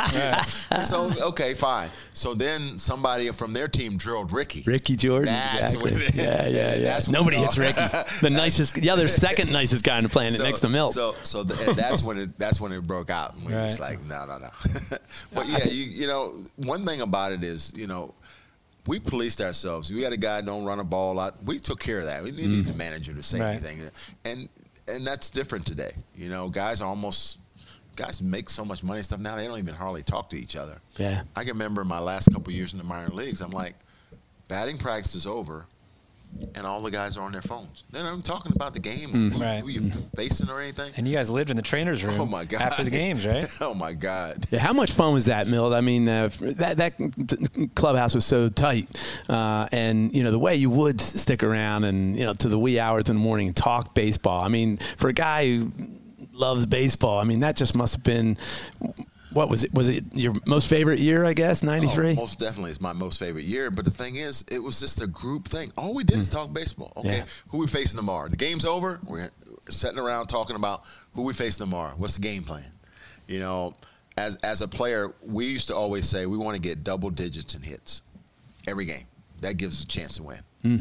So okay, fine. So then somebody from their team drilled Ricky. Ricky Jordan. That's exactly. when it- yeah, yeah, yeah. that's when Nobody it hits all- Ricky. The nicest, the other second nicest guy on the planet, So- next to Milt. So, so the, and that's when it that's when it broke out. And we were just Right. like, no, no, no. But yeah, you you know, one thing about it is, you know, we policed ourselves. We had a guy don't run a ball out. We took care of that. We didn't need the manager to say Right. anything. And and that's different today. You know, guys are almost guys make so much money and stuff now. They don't even hardly talk to each other. Yeah. I can remember my last couple of years in the minor leagues. I'm like, batting practice is over, and all the guys are on their phones. They're not even talking about the game, or Right. who you're facing or anything. And you guys lived in the trainer's room Oh my God! after the games, right? Oh my God! Yeah, how much fun was that, Milt? I mean, uh, that that clubhouse was so tight, uh, and you know the way you would stick around and you know to the wee hours in the morning and talk baseball. I mean, for a guy who loves baseball, I mean that just must have been. What was it? Was it your most favorite year? I guess ninety-three. Oh, most definitely, it's my most favorite year. But the thing is, it was just a group thing. All we did is talk baseball. Okay, Yeah. who we facing tomorrow? The game's over. We're sitting around talking about who we facing tomorrow. What's the game plan? You know, as as a player, we used to always say we want to get double digits in hits every game. That gives us a chance to win.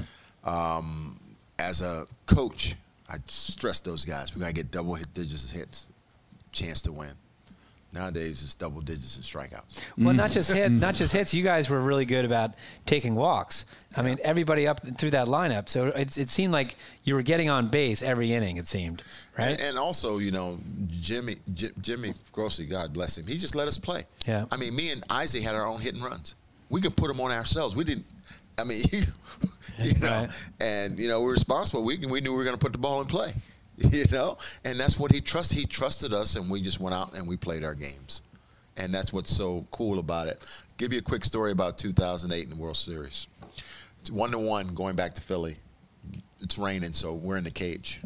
Um, as a coach, I stress those guys. We got to get double hit digits in hits, chance to win. Nowadays, it's double digits in strikeouts. Well, not just hit, not just hits. You guys were really good about taking walks. I mean, everybody up through that lineup. So it, it seemed like you were getting on base every inning. It seemed, right? And, and also, you know, Jimmy J- Jimmy Grossi, God bless him, he just let us play. Yeah. I mean, me and Izzy had our own hit and runs. We could put them on ourselves. We didn't. I mean, you know, Right. and you know, we're responsible. We we knew we were going to put the ball in play. You know, and that's what he trust. He trusted us, and we just went out and we played our games. And that's what's so cool about it. Give you a quick story about two thousand eight in the World Series. It's one to one going back to Philly. It's raining, so we're in the cage.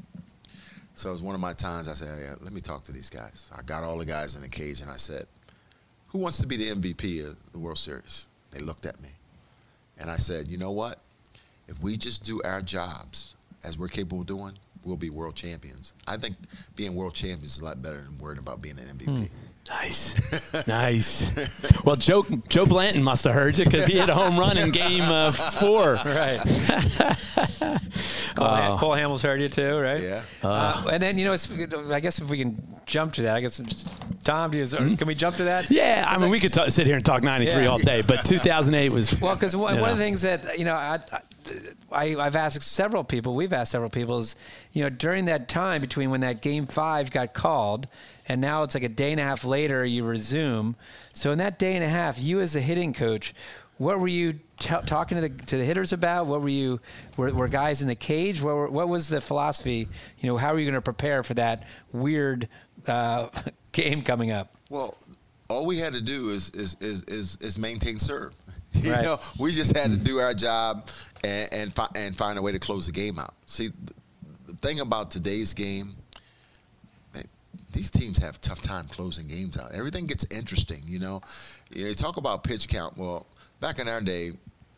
So it was one of my times. I said, hey, let me talk to these guys. I got all the guys in the cage, and I said, who wants to be the M V P of the World Series? They looked at me. And I said, you know what? If we just do our jobs as we're capable of doing, we'll be world champions. I think being world champions is a lot better than worrying about being an M V P. Hmm. Nice, nice. Well, Joe Joe Blanton must have heard you because he hit a home run in Game uh, Four. Right. Cole, Oh. Ham- Cole Hamels heard you too, right? Yeah. Uh, and then you know, it's, I guess if we can jump to that, I guess Tom, do you, can we jump to that? Yeah, I mean, we could t- sit here and talk ninety-three Yeah. all day, but two thousand eight was Well, because one, you one of know. the things that you know, I, I, I've asked several people, we've asked several people, is you know, during that time between when that Game Five got called, and now it's like a day and a half later, you resume. So in that day and a half, you as the hitting coach, what were you t- talking to the to the hitters about? What were you were, were guys in the cage? What were, what was the philosophy? You know, how are you going to prepare for that weird uh, game coming up? Well, all we had to do is is is is, is maintain serve. You Right. know, we just had to do our job and and, fi- and find a way to close the game out. See, the, the thing about today's game, man, these teams have a tough time closing games out. Everything gets interesting. You know, you know, they talk about pitch count. Well, back in our day,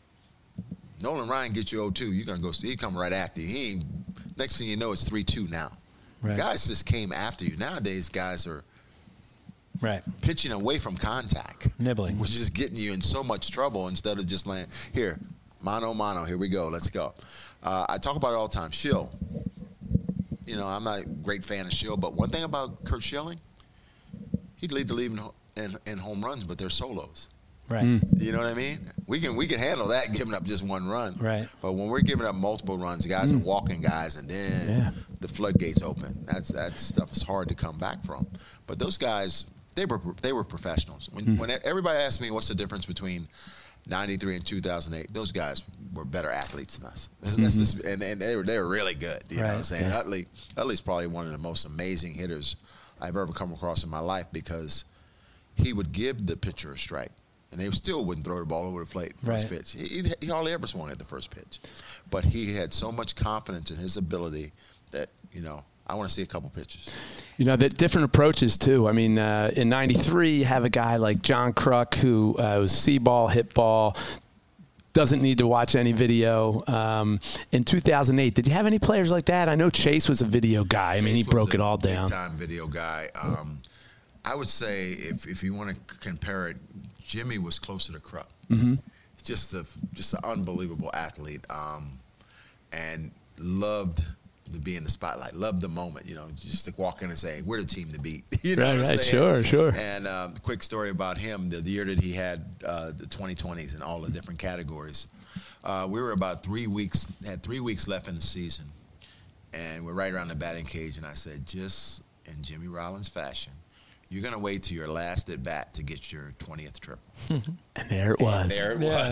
Nolan Ryan gets you oh two. You're gonna go. He come right after you. He ain't, next thing you know, it's three two now. Right. Guys just came after you. Nowadays, guys are Right. pitching away from contact, Nibbling. which is getting you in so much trouble instead of just laying here, mano mano. Here we go. Let's go. Uh, I talk about it all the time. Schill. You know, I'm not a great fan of Schill, but one thing about Kurt Schilling, he'd lead the league in, in, in home runs, but they're solos. Right. You know what I mean? We can we can handle that giving up just one run. Right. But when we're giving up multiple runs, guys are walking guys, and then Yeah. the floodgates open. That's that stuff is hard to come back from. But those guys, they were they were professionals. When when everybody asked me what's the difference between ninety-three and two thousand eight, those guys were better athletes than us. That's just, and, and they were they were really good. You know what I'm Right. saying? Utley Utley's probably one of the most amazing hitters I've ever come across in my life because he would give the pitcher a strike, and they still wouldn't throw the ball over the plate first Right. pitch. He, he hardly ever swung at the first pitch, but he had so much confidence in his ability that you know I want to see a couple pitches. You know, the different approaches, too. I mean, uh, in ninety-three, you have a guy like John Kruk who uh, was see ball, hit ball, doesn't need to watch any video. Um, in two thousand eight, did you have any players like that? I know Chase was a video guy. I mean, he Chase was broke a it all down. Big-time video guy. Um, I would say if if you want to compare it, Jimmy was closer to Kruk. Mm-hmm. Just a just an unbelievable athlete, um, and loved to be in the spotlight. Loved the moment, you know, just to walk in and say, "We're the team to beat." You know Right, what I'm right, saying? sure, sure. And um, quick story about him: the, the year that he had uh, the twenty twenties in all the different categories, uh, we were about three weeks had three weeks left in the season, and we're right around the batting cage. And I said, just in Jimmy Rollins fashion, you're gonna wait till your last at bat to get your twentieth triple. And there it was. There it Yeah.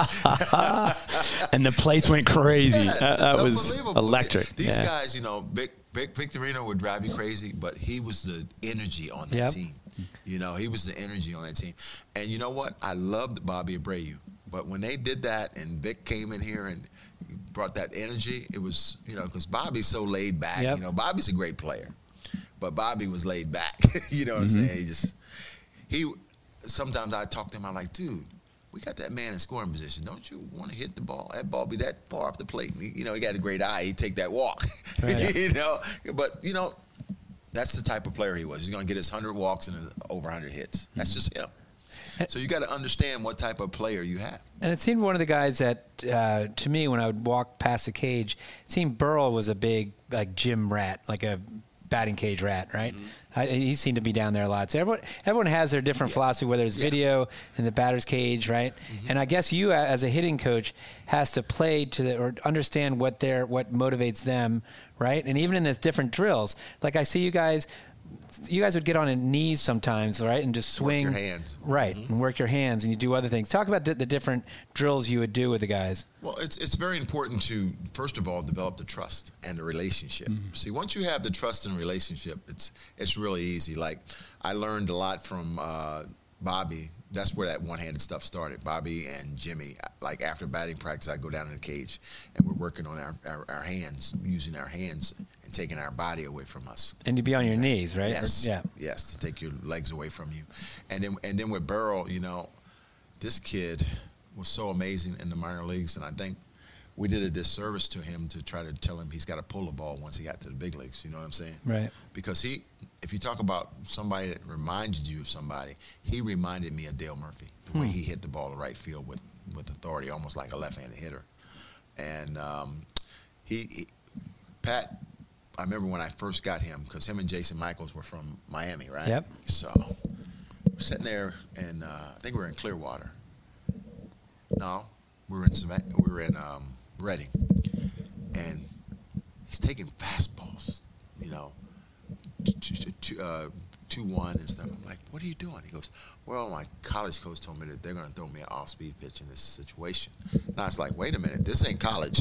was. And the place went crazy. It's That, that was unbelievable. electric. These yeah. guys, you know, Vic, Vic, Victorino would drive you crazy, but he was the energy on that Yep. team. You know, he was the energy on that team. And you know what? I loved Bobby Abreu. But when they did that and Vic came in here and brought that energy, it was, you know, because Bobby's so laid back. Yep. You know, Bobby's a great player. But Bobby was laid back. You know what Mm-hmm. I'm saying? He just, he, sometimes I talk to him, I'm like, dude, we got that man in scoring position. Don't you want to hit the ball? That ball be that far off the plate. He, you know, he got a great eye. He'd take that walk. Right. You know, but, you know, that's the type of player he was. He's going to get his one hundred walks and his over one hundred hits. That's just him. So you got to understand what type of player you have. And it seemed one of the guys that, uh, to me, when I would walk past the cage, it seemed Burrell was a big, like, gym rat, like a batting cage rat, right? Mm-hmm. I, he seemed to be down there a lot. So everyone, everyone has their different philosophy, whether it's Yeah. video in the batter's cage, right? Mm-hmm. And I guess you, uh, as a hitting coach, has to play to the, or understand what their what motivates them, right? And even in the different drills, like I see you guys. You guys would get on your knees sometimes, right, and just swing. your hands. Right, and work your hands, and you do other things. Talk about the, the different drills you would do with the guys. Well, it's it's very important to, first of all, develop the trust and the relationship. See, once you have the trust and relationship, it's it's really easy. Like, I learned a lot from uh, Bobby. That's where that one-handed stuff started. Bobby and Jimmy, like after batting practice, I'd go down in the cage, and we're working on our, our, our hands, using our hands and taking our body away from us. And you'd be on your knees, right? Or- Yes. yeah. Yes, to take your legs away from you. And then and then with Burrell, you know, this kid was so amazing in the minor leagues, and I think we did a disservice to him to try to tell him he's got to pull the ball once he got to the big leagues. You know what I'm saying? Right. Because he, if you talk about somebody that reminded you of somebody, he reminded me of Dale Murphy, the Hmm. way he hit the ball to right field with, with authority, almost like a left-handed hitter. And um, he, he, Pat, I remember when I first got him, because him and Jason Michaels were from Miami, right? Yep. So we're sitting there, and uh, I think we were in Clearwater. No, we were in Sav- we were in um, Reading, and he's taking fastballs, you know, two, two, uh, two one and stuff. I'm like, what are you doing? He goes, well, my college coach told me that they're going to throw me an off-speed pitch in this situation. And I was like, wait a minute, this ain't college.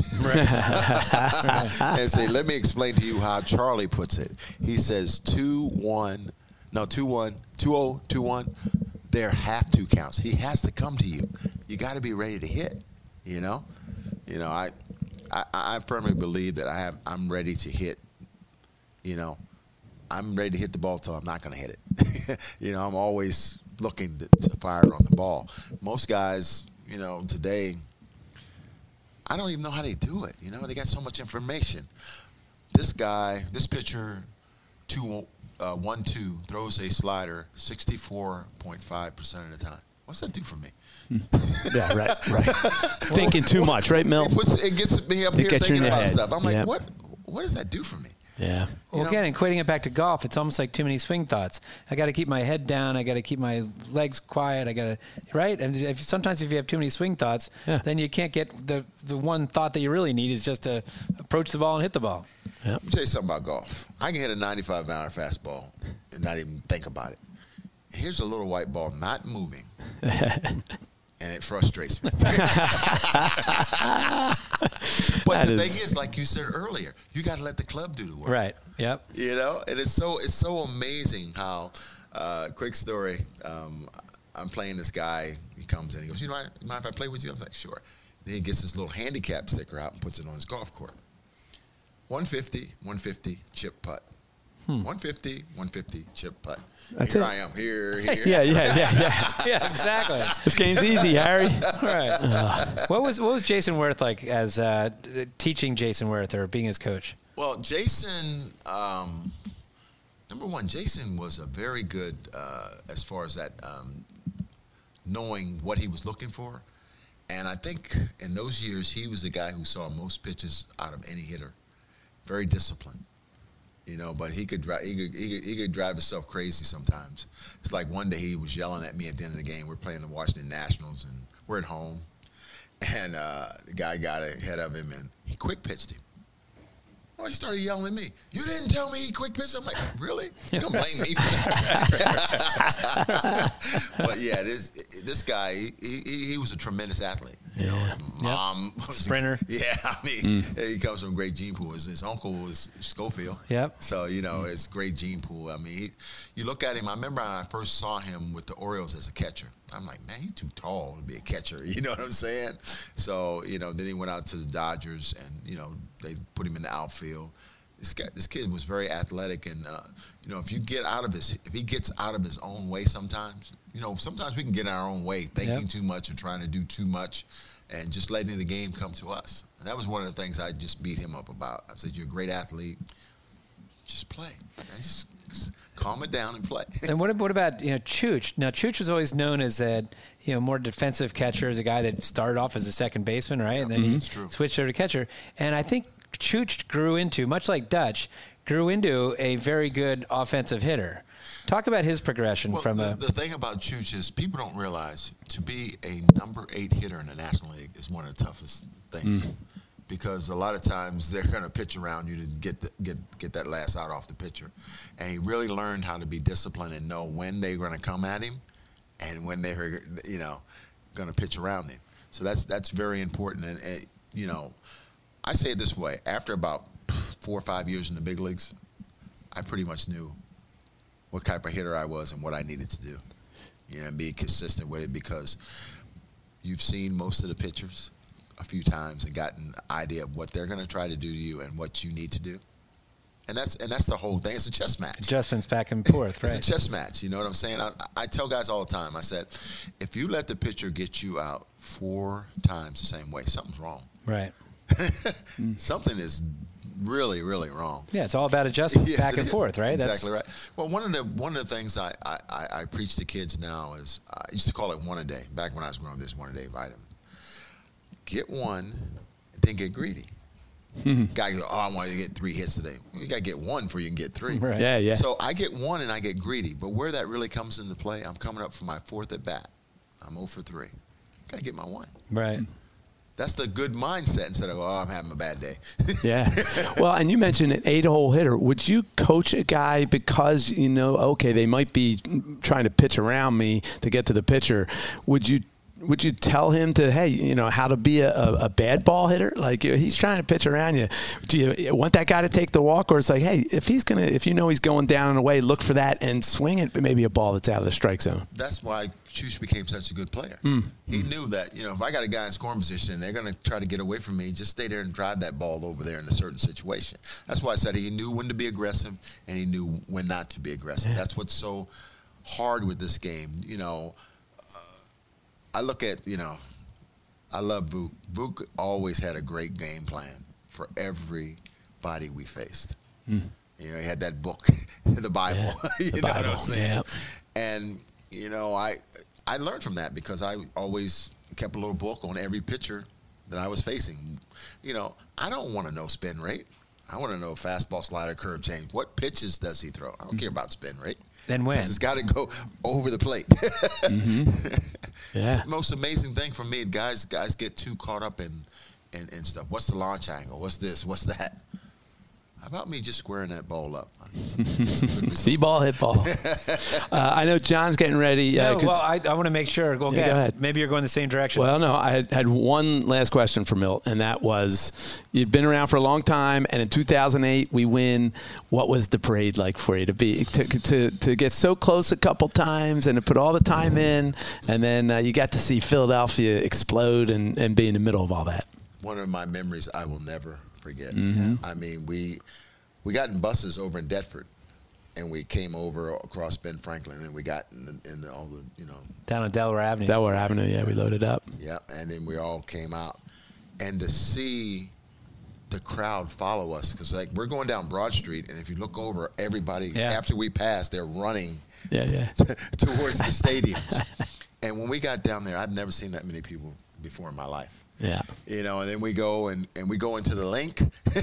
And say, let me explain to you how Charlie puts it. He says two one, no two one, two oh, two one. There have two counts. He has to come to you. You got to be ready to hit. You know, you know. I, I, I firmly believe that I have. I'm ready to hit. You know, I'm ready to hit the ball till I'm not going to hit it. You know, I'm always looking to, to fire it on the ball. Most guys, you know, today, I don't even know how they do it. You know, they got so much information. This guy, this pitcher, two. Uh, one two throws a slider sixty-four point five percent of the time. What's that do for me? Yeah, right, right. Thinking too much, right, Mel? It, puts, it gets me up It here gets you in thinking the about head. stuff. I'm like, Yep. what? What does that do for me? Yeah. Well, know? again, equating it back to golf, it's almost like too many swing thoughts. I got to keep my head down. I got to keep my legs quiet. I got to, right? And if, sometimes if you have too many swing thoughts, Yeah. then you can't get the the one thought that you really need is just to approach the ball and hit the ball. Let me tell you something about golf. I can hit a ninety-five mile fastball and not even think about it. Here's a little white ball not moving, and it frustrates me. But That the is- thing is, like you said earlier, you got to let the club do the work. Right. Yep. You know, and it's so it's so amazing how. Uh, quick story. Um, I'm playing this guy. He comes in. He goes, "You know, I, mind if I play with you?" I'm like, "Sure." Then he gets this little handicap sticker out and puts it on his golf court. one fifty, one fifty, chip putt. one fifty, one fifty, chip putt. That's here it. I am. Here, here. Yeah, yeah, yeah, yeah. Yeah, exactly. This game's easy, Harry. Right. What was what was Jason Worth like as uh, teaching Jason Worth or being his coach? Well, Jason, um, number one, Jason was a very good uh, as far as that um, knowing what he was looking for. And I think in those years, he was the guy who saw most pitches out of any hitter. Very disciplined, you know, but he could, drive, he, could, he, could, he could drive himself crazy sometimes. It's like one day he was yelling at me at the end of the game. We're playing the Washington Nationals, and we're at home. And uh, the guy got ahead of him, and he quick pitched him. Well, he started yelling at me. You didn't tell me he quick pitched. I'm like, really? You don't blame me for that. But yeah, this this guy, he, he he was a tremendous athlete. You know, mom, was a- Sprinter. yeah, I mean, he comes from a great gene pool. His, his uncle was Schofield. Yep. So you know, it's great gene pool. I mean, he, you look at him. I remember when I first saw him with the Orioles as a catcher. I'm like, man, he's too tall to be a catcher. You know what I'm saying? So you know, then he went out to the Dodgers, and you know, they put him in the outfield. This guy, this kid was very athletic, and uh, you know, if you get out of his, if he gets out of his own way, sometimes, you know, sometimes we can get in our own way, thinking Yep. too much or trying to do too much, and just letting the game come to us. And that was one of the things I just beat him up about. I said, "You're a great athlete. Just play. And just, just calm it down and play." And what what about you know Chooch? Now Chooch was always known as a you know more defensive catcher, as a guy that started off as a second baseman, right, and then That's he true. switched over to catcher. And I think Chooch grew into, much like Dutch, grew into a very good offensive hitter. Talk about his progression Well, from the, a the thing about Chooch is people don't realize to be a number eight hitter in the National League is one of the toughest things. Because a lot of times they're going to pitch around you to get the, get get that last out off the pitcher. And he really learned how to be disciplined and know when they're going to come at him and when they're, you know, going to pitch around him. So that's that's very important. And, and, you know, I say it this way. After about four or five years in the big leagues, I pretty much knew what type of hitter I was and what I needed to do. You know, and be consistent with it, because you've seen most of the pitchers a few times and gotten an idea of what they're going to try to do to you and what you need to do. And that's and that's the whole thing. It's a chess match. adjustments back and forth, It's right? a chess match. You know what I'm saying? I, I tell guys all the time, I said, if you let the pitcher get you out four times the same way, something's wrong. Right. something is really, really wrong. Yeah, it's all about adjustments Yes, back it and is. forth, right? Exactly right. Well, one of the one of the things I, I, I, I preach to kids now is I used to call it one a day. Back when I was growing up, this one a day vitamin. Get one, and then get greedy. Guy goes, oh, I want to get three hits today. Well, you got to get one before you can get three. Right. Yeah, yeah. So I get one and I get greedy. But where that really comes into play, I'm coming up for my fourth at bat. I'm oh for three. Got to get my one. Right. That's the good mindset instead of, oh, I'm having a bad day. Yeah. Well, and you mentioned an eight-hole hitter. Would you coach a guy because, you know, okay, they might be trying to pitch around me to get to the pitcher. Would you would you tell him to, hey, you know, how to be a, a, a bad ball hitter? Like, he's trying to pitch around you. Do you want that guy to take the walk? Or it's like, hey, if he's going to, if you know he's going down and away, look for that and swing it, maybe a ball that's out of the strike zone. That's why Chooch became such a good player. Mm. He knew that, you know, if I got a guy in scoring position and they're going to try to get away from me, just stay there and drive that ball over there in a certain situation. That's why I said he knew when to be aggressive and he knew when not to be aggressive. Yeah. That's what's so hard with this game. You know, uh, I look at, you know, I love Vuk. Vuk always had a great game plan for everybody we faced. Mm. You know, he had that book, the Bible. Yeah, you the know Bible. what I'm saying? Yeah. And, you know, I I learned from that because I always kept a little book on every pitcher that I was facing. You know, I don't want to know spin rate. I want to know fastball, slider, curve change. What pitches does he throw? I don't mm-hmm. care about spin rate. Then when? It's got to go over the plate. Mm-hmm. Yeah. The most amazing thing for me, guys guys get too caught up in, in, in stuff. What's the launch angle? What's this? What's that? How about me just squaring that ball up? See ball, hit ball. uh, I know John's getting ready. Uh, no, well, I, I want to make sure. Go, Yeah, ahead. go ahead. Maybe you're going the same direction. Well, no, I had, had one last question for Milt, and that was, you've been around for a long time, and in two thousand eight we win. What was the parade like for you to be to to, to get so close a couple times and to put all the time in, and then uh, you got to see Philadelphia explode and, and be in the middle of all that? One of my memories I will never forget. Mm-hmm. I mean, we we got in buses over in Deptford, and we came over across Ben Franklin, and we got in, the, in the, all the, you know. Down on Delaware Avenue. Delaware Avenue, yeah, we loaded up. Yeah, and then we all came out. And to see the crowd follow us, because, like, we're going down Broad Street, and if you look over, everybody, Yeah. after we pass, they're running Yeah, yeah. towards the stadiums. And when we got down there, I've never seen that many people before in my life. Yeah. You know, and then we go and, and we go into the link,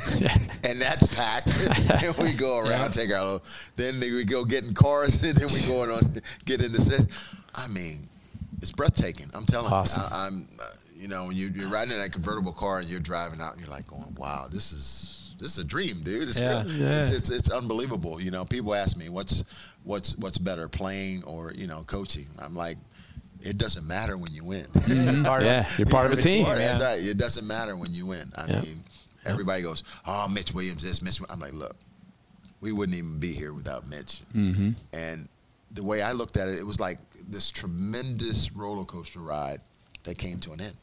and that's packed. And we go around, Yeah. take our little. Then we go get in cars, and then we go on get in the set. I mean, it's breathtaking. I'm telling Awesome. you. I, I'm, uh, you know, when you, you're riding in that convertible car and you're driving out, and you're like going, "Wow, this is this is a dream, dude. It's, Yeah. real. Yeah. It's, it's it's unbelievable." You know, people ask me, "What's what's what's better, playing or you know coaching?" I'm like, it doesn't matter when you win. Part of Yeah, it. you're part of a team. Part- That's Yeah. right. It doesn't matter when you win. I Yeah. mean, everybody goes, "Oh, Mitch Williams, this, Mitch." I'm like, look, we wouldn't even be here without Mitch. Mm-hmm. And the way I looked at it, it was like this tremendous roller coaster ride that came to an end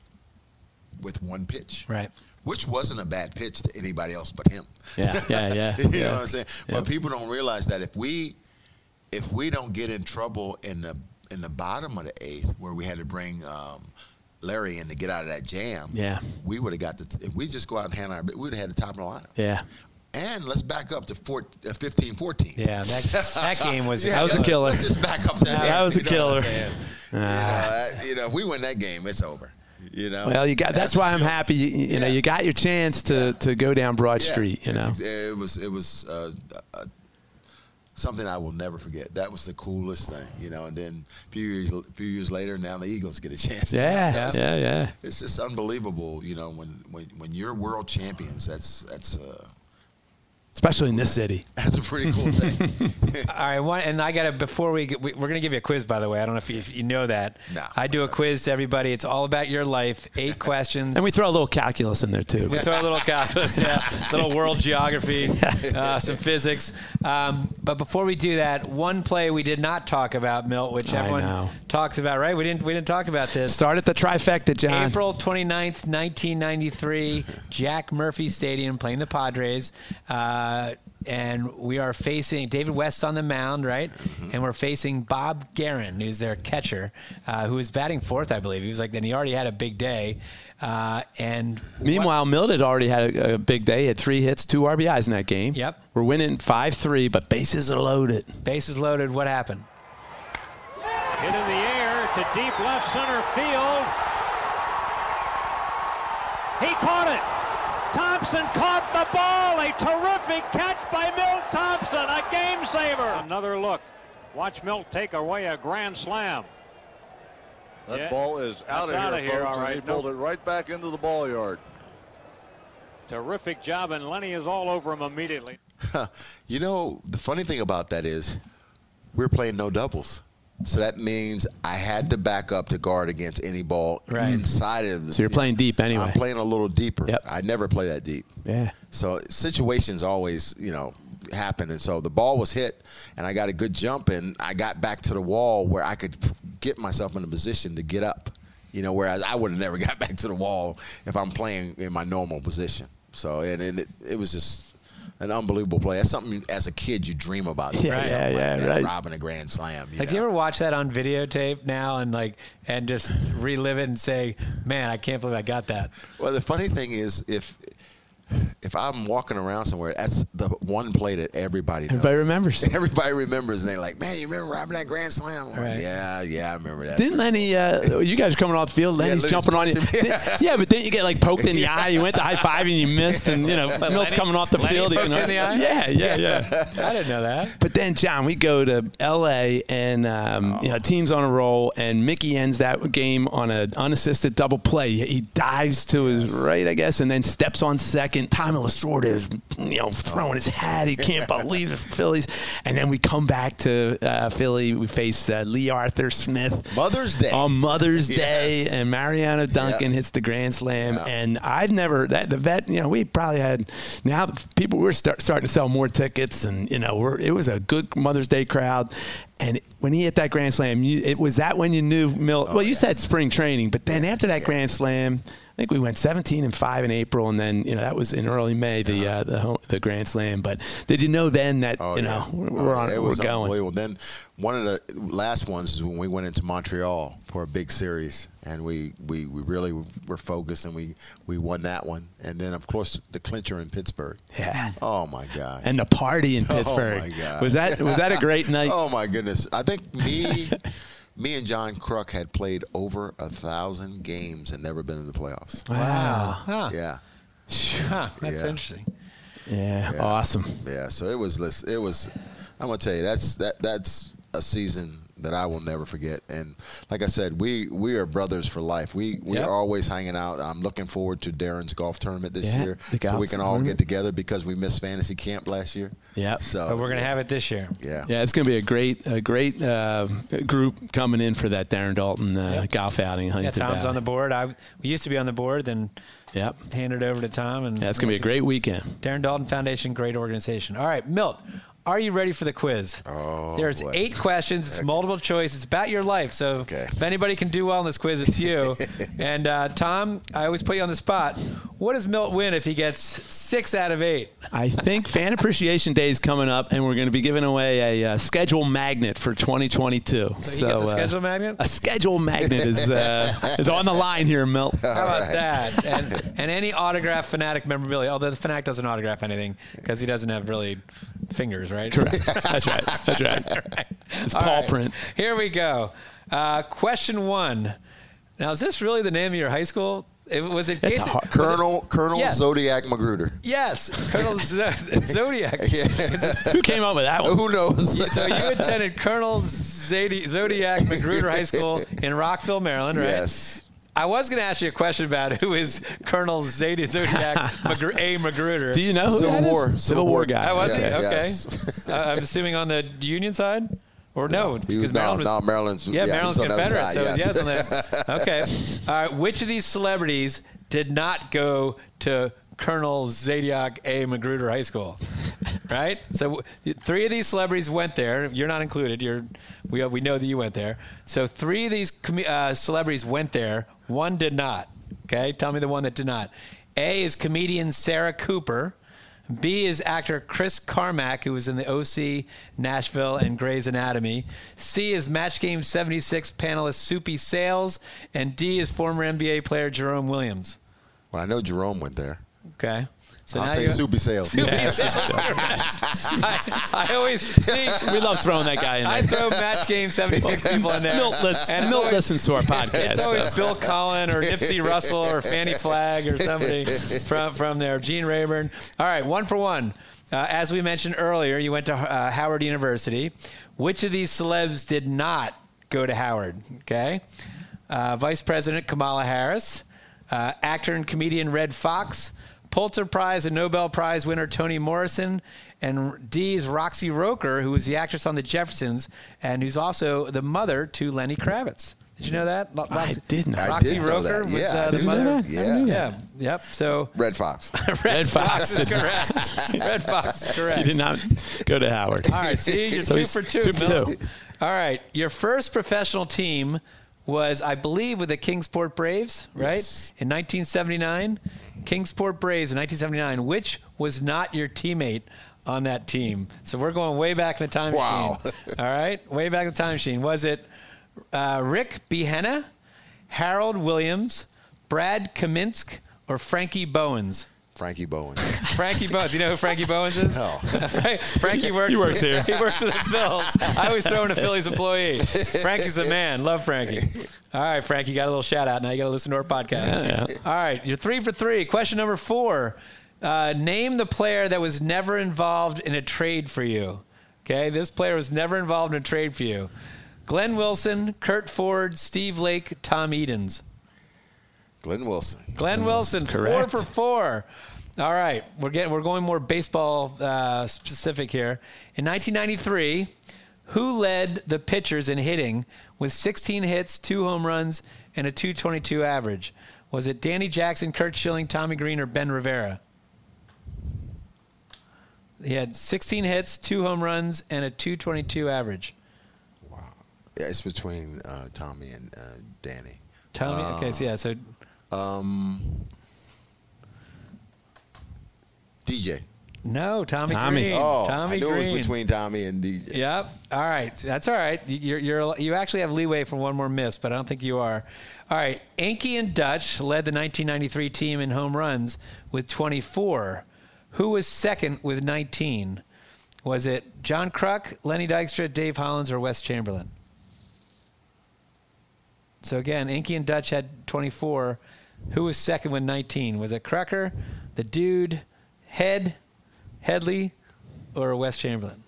with one pitch. Right. Which wasn't a bad pitch to anybody else but him. Yeah, yeah, yeah. you yeah. know what I'm saying? Yeah. But people don't realize that if we if we don't get in trouble in the in the bottom of the eighth, where we had to bring um, Larry in to get out of that jam, Yeah. we would have got the. If we just go out and handle our, we would have had the top of the lineup. Yeah. And let's back up to four, uh, fifteen fourteen. Yeah, that, that game was. That was a killer. Let's just back up to that. That was a you know what I'm killer. saying? You, know, uh, you know, if we win that game, it's over. You know. Well, you got. That's why I'm happy. You, you Yeah. know, you got your chance to, Yeah. to go down Broad Yeah, Street. You know. it's- it was it was uh, uh, something I will never forget. That was the coolest thing, you know. And then a few years a few years later, now the Eagles get a chance. Yeah, It's yeah, just- yeah. It's just unbelievable, you know. When when when you're world champions, that's that's uh, Especially in this city. that's a pretty cool thing. All right, one, and I got to, before we, get, we we're going to give you a quiz, by the way. I don't know if you, if you know that. No. I do a quiz to everybody. It's all about your life. Eight questions. And we throw a little calculus in there too. We throw a little calculus, yeah, little world geography, uh, some physics. Um, but before we do that, one play we did not talk about, Milt, which I everyone know. talks about, right? We didn't we didn't talk about this. Start at the trifecta, John. April twenty-ninth, nineteen ninety-three, Jack Murphy Stadium, playing the Padres. Uh, and we are facing David West on the mound, right? Mm-hmm. And we're facing Bob Guerin, who's their catcher, uh, who was batting fourth, I believe. He was like, then he already had a big day. Uh, and meanwhile, what, Milt had already had a, a big day. He had three hits, two R B Is in that game. Yep. We're winning five three, but bases are loaded. Bases loaded. What happened? Hit in the air to deep left center field. He caught it. Thompson caught the ball. A terrific catch by Milt Thompson. A game saver. Another look. Watch Milt take away a grand slam. That yeah. ball is out That's of out here, of here folks, all right. and he pulled no. it right back into the ball yard. Terrific job, and Lenny is all over him immediately. You know, the funny thing about that is we're playing no doubles. So that means I had to back up to guard against any ball right. inside of the. So you're playing deep anyway. I'm playing a little deeper. Yep. I never play that deep. Yeah. So situations always, you know, happen. And so the ball was hit, and I got a good jump, and I got back to the wall where I could get myself in a position to get up. You know, whereas I would have never got back to the wall if I'm playing in my normal position. So, and, and it, it was just an unbelievable play. That's something as a kid you dream about. Yeah, right? yeah, like yeah, that, right. Robbing a grand slam. You Like, know? do you ever watch that on videotape now and like and just relive it and say, "Man, I can't believe I got that." Well, the funny thing is, if if I'm walking around somewhere, that's the one play that everybody knows. Everybody remembers. Everybody remembers, and they're like, "Man, you remember robbing that grand slam?" I'm like, Right. yeah, yeah, I remember that. Didn't Lenny, uh, you guys are coming off the field, Lenny's Lenny's jumping on you. punching me. Did- yeah, but didn't you get like poked in the eye? You went to high five and you missed, and you know, Milt's Lenny- coming off the Lenny field. poked you know. in the eye? Yeah, yeah, yeah. I didn't know that. But then, John, we go to L A and um, you know, team's on a roll, and Mickey ends that game on an unassisted double play. He dives to his right, I guess, and then steps on second. Tommy Lasorda is, you know, throwing his hat. He can't believe it for Phillies. And then we come back to uh, Philly. We face uh, Lee Arthur Smith. Mother's Day. On Mother's Yes. Day, and Mariano Duncan Yeah. hits the grand slam. Yeah. And I've never, that the vet, you know, we probably had, now people were start, starting to sell more tickets, and, you know, we're, it was a good Mother's Day crowd. And when he hit that grand slam, you, it was that when you knew Milt. Oh, well, you yeah. said spring training, but then after that Yeah. grand slam, I think we went seventeen and five in April, and then, you know, that was in early May, the uh, the, home, the grand slam. But did you know then that, Oh, you yeah. know, we're Oh, on, it we're was going? unbelievable. Then one of the last ones is when we went into Montreal for a big series, and we, we, we really were focused, and we, we won that one. And then, of course, the clincher in Pittsburgh. Yeah. Oh my God. And the party in Oh, Pittsburgh. my God. Was that was that a great night? Oh my goodness! I think me, me and John Kruk had played over a thousand games and never been in the playoffs. Wow. Huh. Yeah, Huh. That's Yeah. interesting. Yeah, Yeah. awesome. yeah. So it was. It was. I'm gonna tell you, that's that. That's a season that I will never forget. And like I said, we we are brothers for life. We we Yep. are always hanging out. I'm looking forward to Darren's golf tournament this Yeah, year, the so golf we can all tournament. get together because we missed fantasy camp last year. Yep. So But we're gonna have it this year. Yeah. Yeah, it's going to be a great, a great uh, group coming in for that Darren Dalton uh, Yep. golf outing. Yeah, Huntington Tom's Valley. on the board. I we used to be on the board, then Yep. handed it over to Tom. And Yeah, it's going to be a great weekend. Darren Dalton Foundation, great organization. All right, Milt, are you ready for the quiz? Oh, There's boy. eight questions. It's multiple choice. It's about your life. So Okay. if anybody can do well in this quiz, it's you. And uh, Tom, I always put you on the spot. What does Milt win if he gets six out of eight? I think Fan Appreciation Day is coming up, and we're going to be giving away a uh, schedule magnet for twenty twenty-two. So he gets a uh, schedule magnet? A schedule magnet is uh, is on the line here, Milt. How about right. that? And, and any autograph Fanatic memorabilia. Although the Fanatic doesn't autograph anything because he doesn't have really fingers, right? Correct. That's right. That's right. Right. It's All paw right. print. Here we go. Uh, question one. Now, is this really the name of your high school? It, was it It's a Gaither- hard- was it- Colonel Colonel Yes. Zodiac Magruder. Yes, Colonel Z- Zodiac. Who came up with that one? Who knows? So you attended Colonel Zodi- Zodiac Magruder High School in Rockville, Maryland, right? Yes. I was going to ask you a question about who is Colonel Zodi- Zodiac Magru- A. Magruder. Do you know who Civil that is? War. Civil, Civil War War. guy. Oh, was he? Yeah, Okay. yes. uh, I'm assuming on the Union side? Or no, He because was, no, Maryland was, no, Maryland's. yeah, he Maryland's was on the other Confederate. side, So yes. yes, on the, okay. All right. Which of these celebrities did not go to Colonel Zodiac A. Magruder High School? Right. So three of these celebrities went there. You're not included. You're we we know that you went there. So three of these com- uh, celebrities went there. One did not. Okay. Tell me the one that did not. A is comedian Sarah Cooper, B is actor Chris Carmack, who was in the O C, Nashville, and Grey's Anatomy. C is Match Game seventy-six panelist Soupy Sales. And D is former N B A player Jerome Williams. Well, I know Jerome went there. Okay. So I'll now say you Soupy Sales. Soupy Sales. I, I always see. We love throwing that guy in there. I throw Match Game seventy-six people in there. Milt, li- And it's Milt always- listens to our podcast. It's always so. Bill Cullen or Nipsey Russell or Fannie Flagg or somebody from from there. Gene Rayburn. All right, one for one. Uh, as we mentioned earlier, you went to uh, Howard University. Which of these celebs did not go to Howard? Okay. Uh, Vice President Kamala Harris, uh, actor and comedian Red Fox, Pulitzer Prize and Nobel Prize winner Toni Morrison, and D is Roxy Roker, who was the actress on The Jeffersons and who's also the mother to Lenny Kravitz. Did you know that? Lo- I Roxy, didn't. I Roxy did know Roker that. was Yeah, uh, I the did mother. know that. Yeah. Yeah. Yep. So Red Fox. Red, Red Fox, Fox is did not. correct. Red Fox is correct. He did not go to Howard. All right, see, you're So two he's for two. two for Milt. two. All right, your first professional team was, I believe, with the Kingsport Braves, right? Yes. In nineteen seventy-nine. Kingsport Braves in nineteen seventy-nine. Which was not your teammate on that team? So we're going way back in the time Wow. machine. All right, way back in the time machine. Was it uh, Rick Behenna, Harold Williams, Brad Kaminsk, or Frankie Bowens? Frankie Bowens. Frankie Bowens. You know who Frankie Bowens is? No. Frank, Frankie works, He works here. He works for the Phils. I always throw in a Phillies employee. Frankie's the man. Love Frankie. All right, Frankie, you got a little shout out. Now you got to listen to our podcast. Yeah, yeah. All right, you're three for three. Question number four. Uh, name the player that was never involved in a trade for you. Okay, this player was never involved in a trade for you. Glenn Wilson, Kurt Ford, Steve Lake, Tom Edens. Glenn Wilson. Glenn Wilson, Correct. four for four. All right, we're getting we're going more baseball uh, specific here. In nineteen ninety-three, who led the pitchers in hitting with sixteen hits, two home runs, and a two twenty-two average? Was it Danny Jackson, Kurt Schilling, Tommy Green, or Ben Rivera? He had sixteen hits, two home runs, and a two twenty-two average. Wow. Yeah, it's between uh, Tommy and uh, Danny. Tommy. Okay, so yeah, so Um, D J. no, Tommy, Tommy. Green. Oh, Tommy I knew Green. it was between Tommy and D J. Yep. All right. That's all right. You're, you're, you actually have leeway for one more miss, but I don't think you are. All right. Enke and Dutch led the nineteen ninety-three team in home runs with twenty-four. Who was second with nineteen? Was it John Kruk, Lenny Dykstra, Dave Hollins, or Wes Chamberlain? So again, Enke and Dutch had twenty-four. Who was second with nineteen? Was it Krucker, the Dude, Head, Headley, or Wes Chamberlain?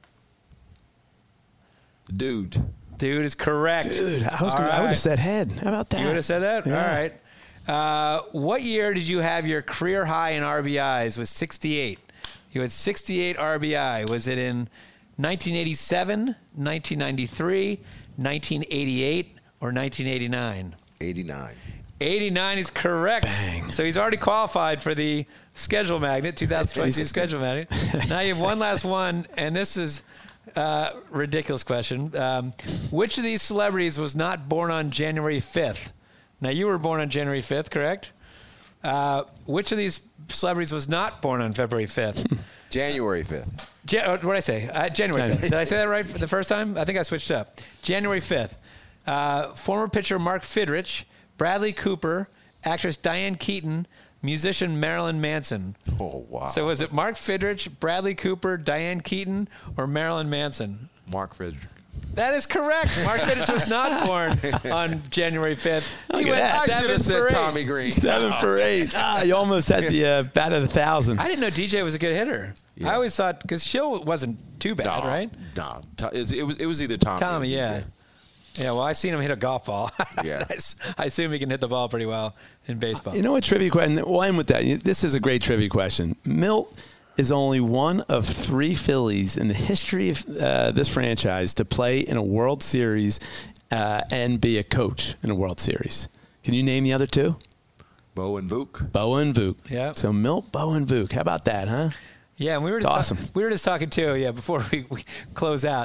Dude. Dude is correct. Dude, I was All gonna, I would right. have said head. How about that? You would have said that? Yeah. All right. Uh, what year did you have your career high in R B Is? Was sixty-eight. You had sixty-eight R B I. Was it in nineteen eighty-seven, nineteen ninety-three, nineteen eighty-eight, or nineteen eighty-nine? eighty-nine. eighty-nine is correct. Bang. So he's already qualified for the schedule magnet, two thousand twenty-two schedule magnet. Now you have one last one, and this is a ridiculous question. Um, which of these celebrities was not born on January fifth? Now, you were born on January fifth, correct? Uh, which of these celebrities was not born on February fifth? January fifth. Ja- what did I say? Uh, January fifth. Did I say that right for the first time? I think I switched up. January fifth. Uh, former pitcher Mark Fidrich, Bradley Cooper, actress Diane Keaton, musician Marilyn Manson. Oh, wow. So was it Mark Fidrich, Bradley Cooper, Diane Keaton, or Marilyn Manson? Mark Frederick. That is correct. Mark Fidrich was not born on January fifth. He Look at went that. I should seven have said for eight. Tommy Green. Seven for eight. Ah, you almost had the uh, bat of the thousand. I didn't know D J was a good hitter. Yeah. I always thought, because Schill wasn't too bad, No, right? No. To- It was, it was either Tommy. Tommy, or yeah. D J. Yeah, well, I've seen him hit a golf ball. Yeah. I s- I assume he can hit the ball pretty well in baseball. You know what trivia question? We'll end with that. This is a great trivia question. Milt is only one of three Phillies in the history of uh, this franchise to play in a World Series uh, and be a coach in a World Series. Can you name the other two? Bo and Vuk. Bo and Vuk. Yeah. So Milt, Bo, and Vuk. How about that, huh? Yeah, and we were It's just awesome. we were just talking too. Yeah, before we, we close out,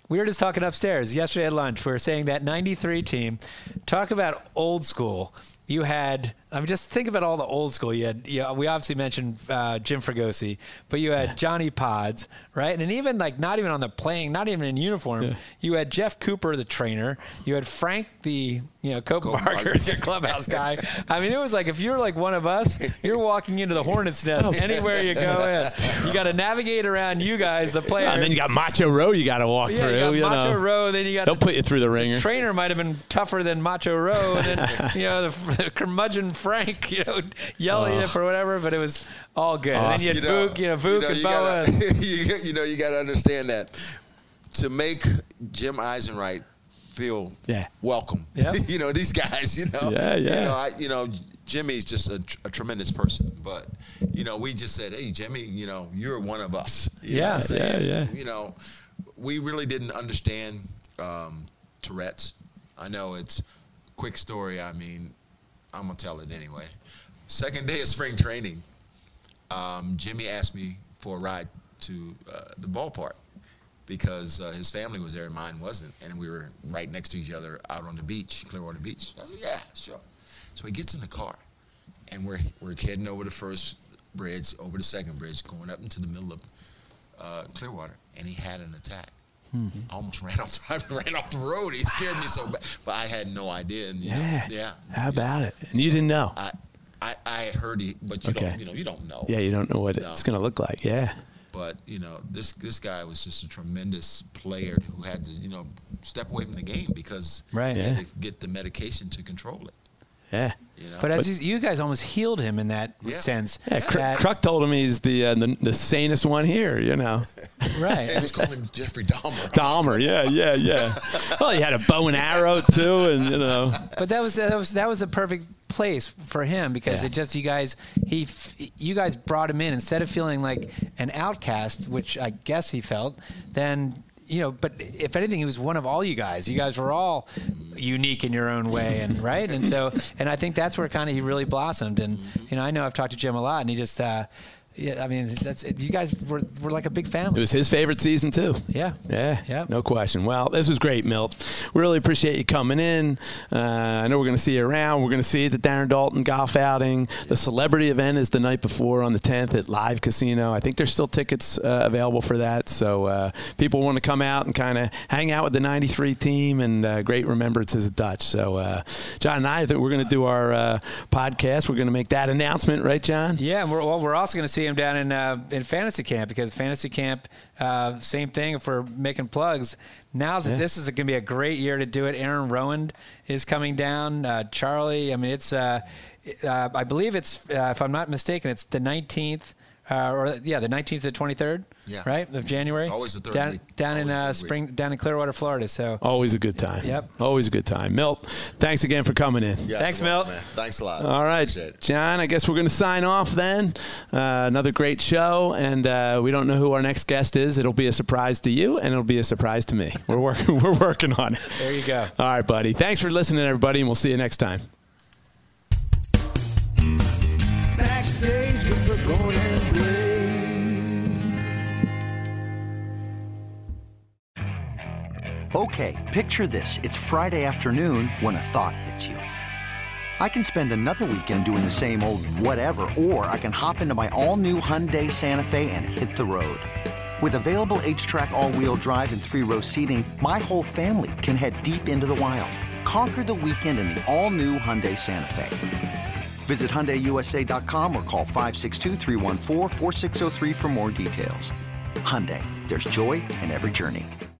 we were just talking upstairs yesterday at lunch. We were saying that ninety-three team, talk about old school. You had, I mean, just think about all the old school. You had, you know, we obviously mentioned uh, Jim Fregosi, but you had Johnny Pods, right? And even like not even on the playing, not even in uniform, yeah. you had Jeff Cooper, the trainer. You had Frank, the, you know, Cope Barker, your clubhouse guy. I mean, it was like if you're like one of us, you're walking into the Hornets nest anywhere you go in. You got to navigate around you guys, the players. And then you got Macho Rowe you got to walk yeah, through. You got you Macho know. Rowe, then you got They'll put you through the ringer. Trainer might have been tougher than Macho Rowe, and then you know the, the curmudgeon Frank, you know, yelling oh. at for whatever, but it was all good. Awesome. And then you had you know, Vuk, you know, Vuk you know, and you Boa. Gotta, you, you know, you got to understand that to make Jim Eisenreich feel yeah. welcome. Yep. you know, these guys, you know. Yeah, yeah. You know, I, you know, Jimmy's just a, a tremendous person. But, you know, we just said, hey, Jimmy, you know, you're one of us. You yeah, know what I'm saying? yeah, yeah. You know, we really didn't understand um, Tourette's. I know it's a quick story. I mean, I'm going to tell it anyway. Second day of spring training, um, Jimmy asked me for a ride to uh, the ballpark because uh, his family was there and mine wasn't, and we were right next to each other out on the beach, Clearwater Beach. I said, yeah, sure. So he gets in the car, and we're we're heading over the first bridge, over the second bridge, going up into the middle of uh, Clearwater, and he had an attack. Mm-hmm. I almost ran off, the, ran off the road. He scared me so bad, but I had no idea. And, you yeah, know, yeah. How about it? And you didn't know? I, I, I had heard he, but you okay. don't, you know, you don't know. Yeah, you don't know what no. it's going to look like. Yeah. But you know, this this guy was just a tremendous player who had to, you know, step away from the game because right. he yeah. had to get the medication to control it. Yeah. You know? But as you, you guys almost healed him in that yeah. sense. Yeah, Cr- that, Kruk told him he's the, uh, the the sanest one here, you know. Right. He was calling him Jeffrey Dahmer. Dahmer, yeah, yeah, yeah. Well, he had a bow and arrow too, and you know. But that was that was that was a perfect place for him because yeah. it just you guys he you guys brought him in instead of feeling like an outcast, which I guess he felt. Then. You know, but if anything, he was one of all you guys. You guys were all unique in your own way, and right, and so, and I think that's where kind of he really blossomed. And you know, I know I've talked to Jim a lot, and he just, uh, yeah, I mean, that's you guys were were like a big family. It was his favorite season too. Yeah, yeah, yeah, no question. Well, this was great, Milt. We really appreciate you coming in. Uh, I know we're going to see you around. We're going to see you at the Darren Dalton golf outing. The celebrity event is the night before on the tenth at Live Casino. I think there's still tickets uh, available for that. So uh, people want to come out and kind of hang out with the ninety-three team and uh, great remembrances of Dutch. So uh, John and I, I think we're going to do our uh, podcast. We're going to make that announcement, right, John? Yeah, and we're well, we're also going to see him down in uh, in fantasy camp because fantasy camp, uh, same thing. If we're making plugs, now's yeah. this is going to be a great year to do it. Aaron Rowand is coming down. Uh, Charlie, I mean, it's uh, uh, I believe it's uh, if I'm not mistaken, it's the nineteenth. Uh, or yeah, the nineteenth to the twenty-third, yeah. right, of January. It's always the third down, week. down always in uh, spring, week. down in Clearwater, Florida. So always a good time. Yep, always a good time. Milt, thanks again for coming in. Yeah, thanks, welcome, Milt. man. Thanks a lot. All right, John. I guess we're going to sign off then. Uh, another great show, and uh, we don't know who our next guest is. It'll be a surprise to you, and it'll be a surprise to me. We're working. We're working on it. There you go. All right, buddy. Thanks for listening, everybody, and we'll see you next time. Backstage with the Gordon Blake. Okay, picture this. It's Friday afternoon when a thought hits you. I can spend another weekend doing the same old whatever, or I can hop into my all-new Hyundai Santa Fe and hit the road. With available H-Track all-wheel drive and three-row seating, my whole family can head deep into the wild. Conquer the weekend in the all-new Hyundai Santa Fe. Visit Hyundai U S A dot com or call five six two, three one four, four six zero three for more details. Hyundai, there's joy in every journey.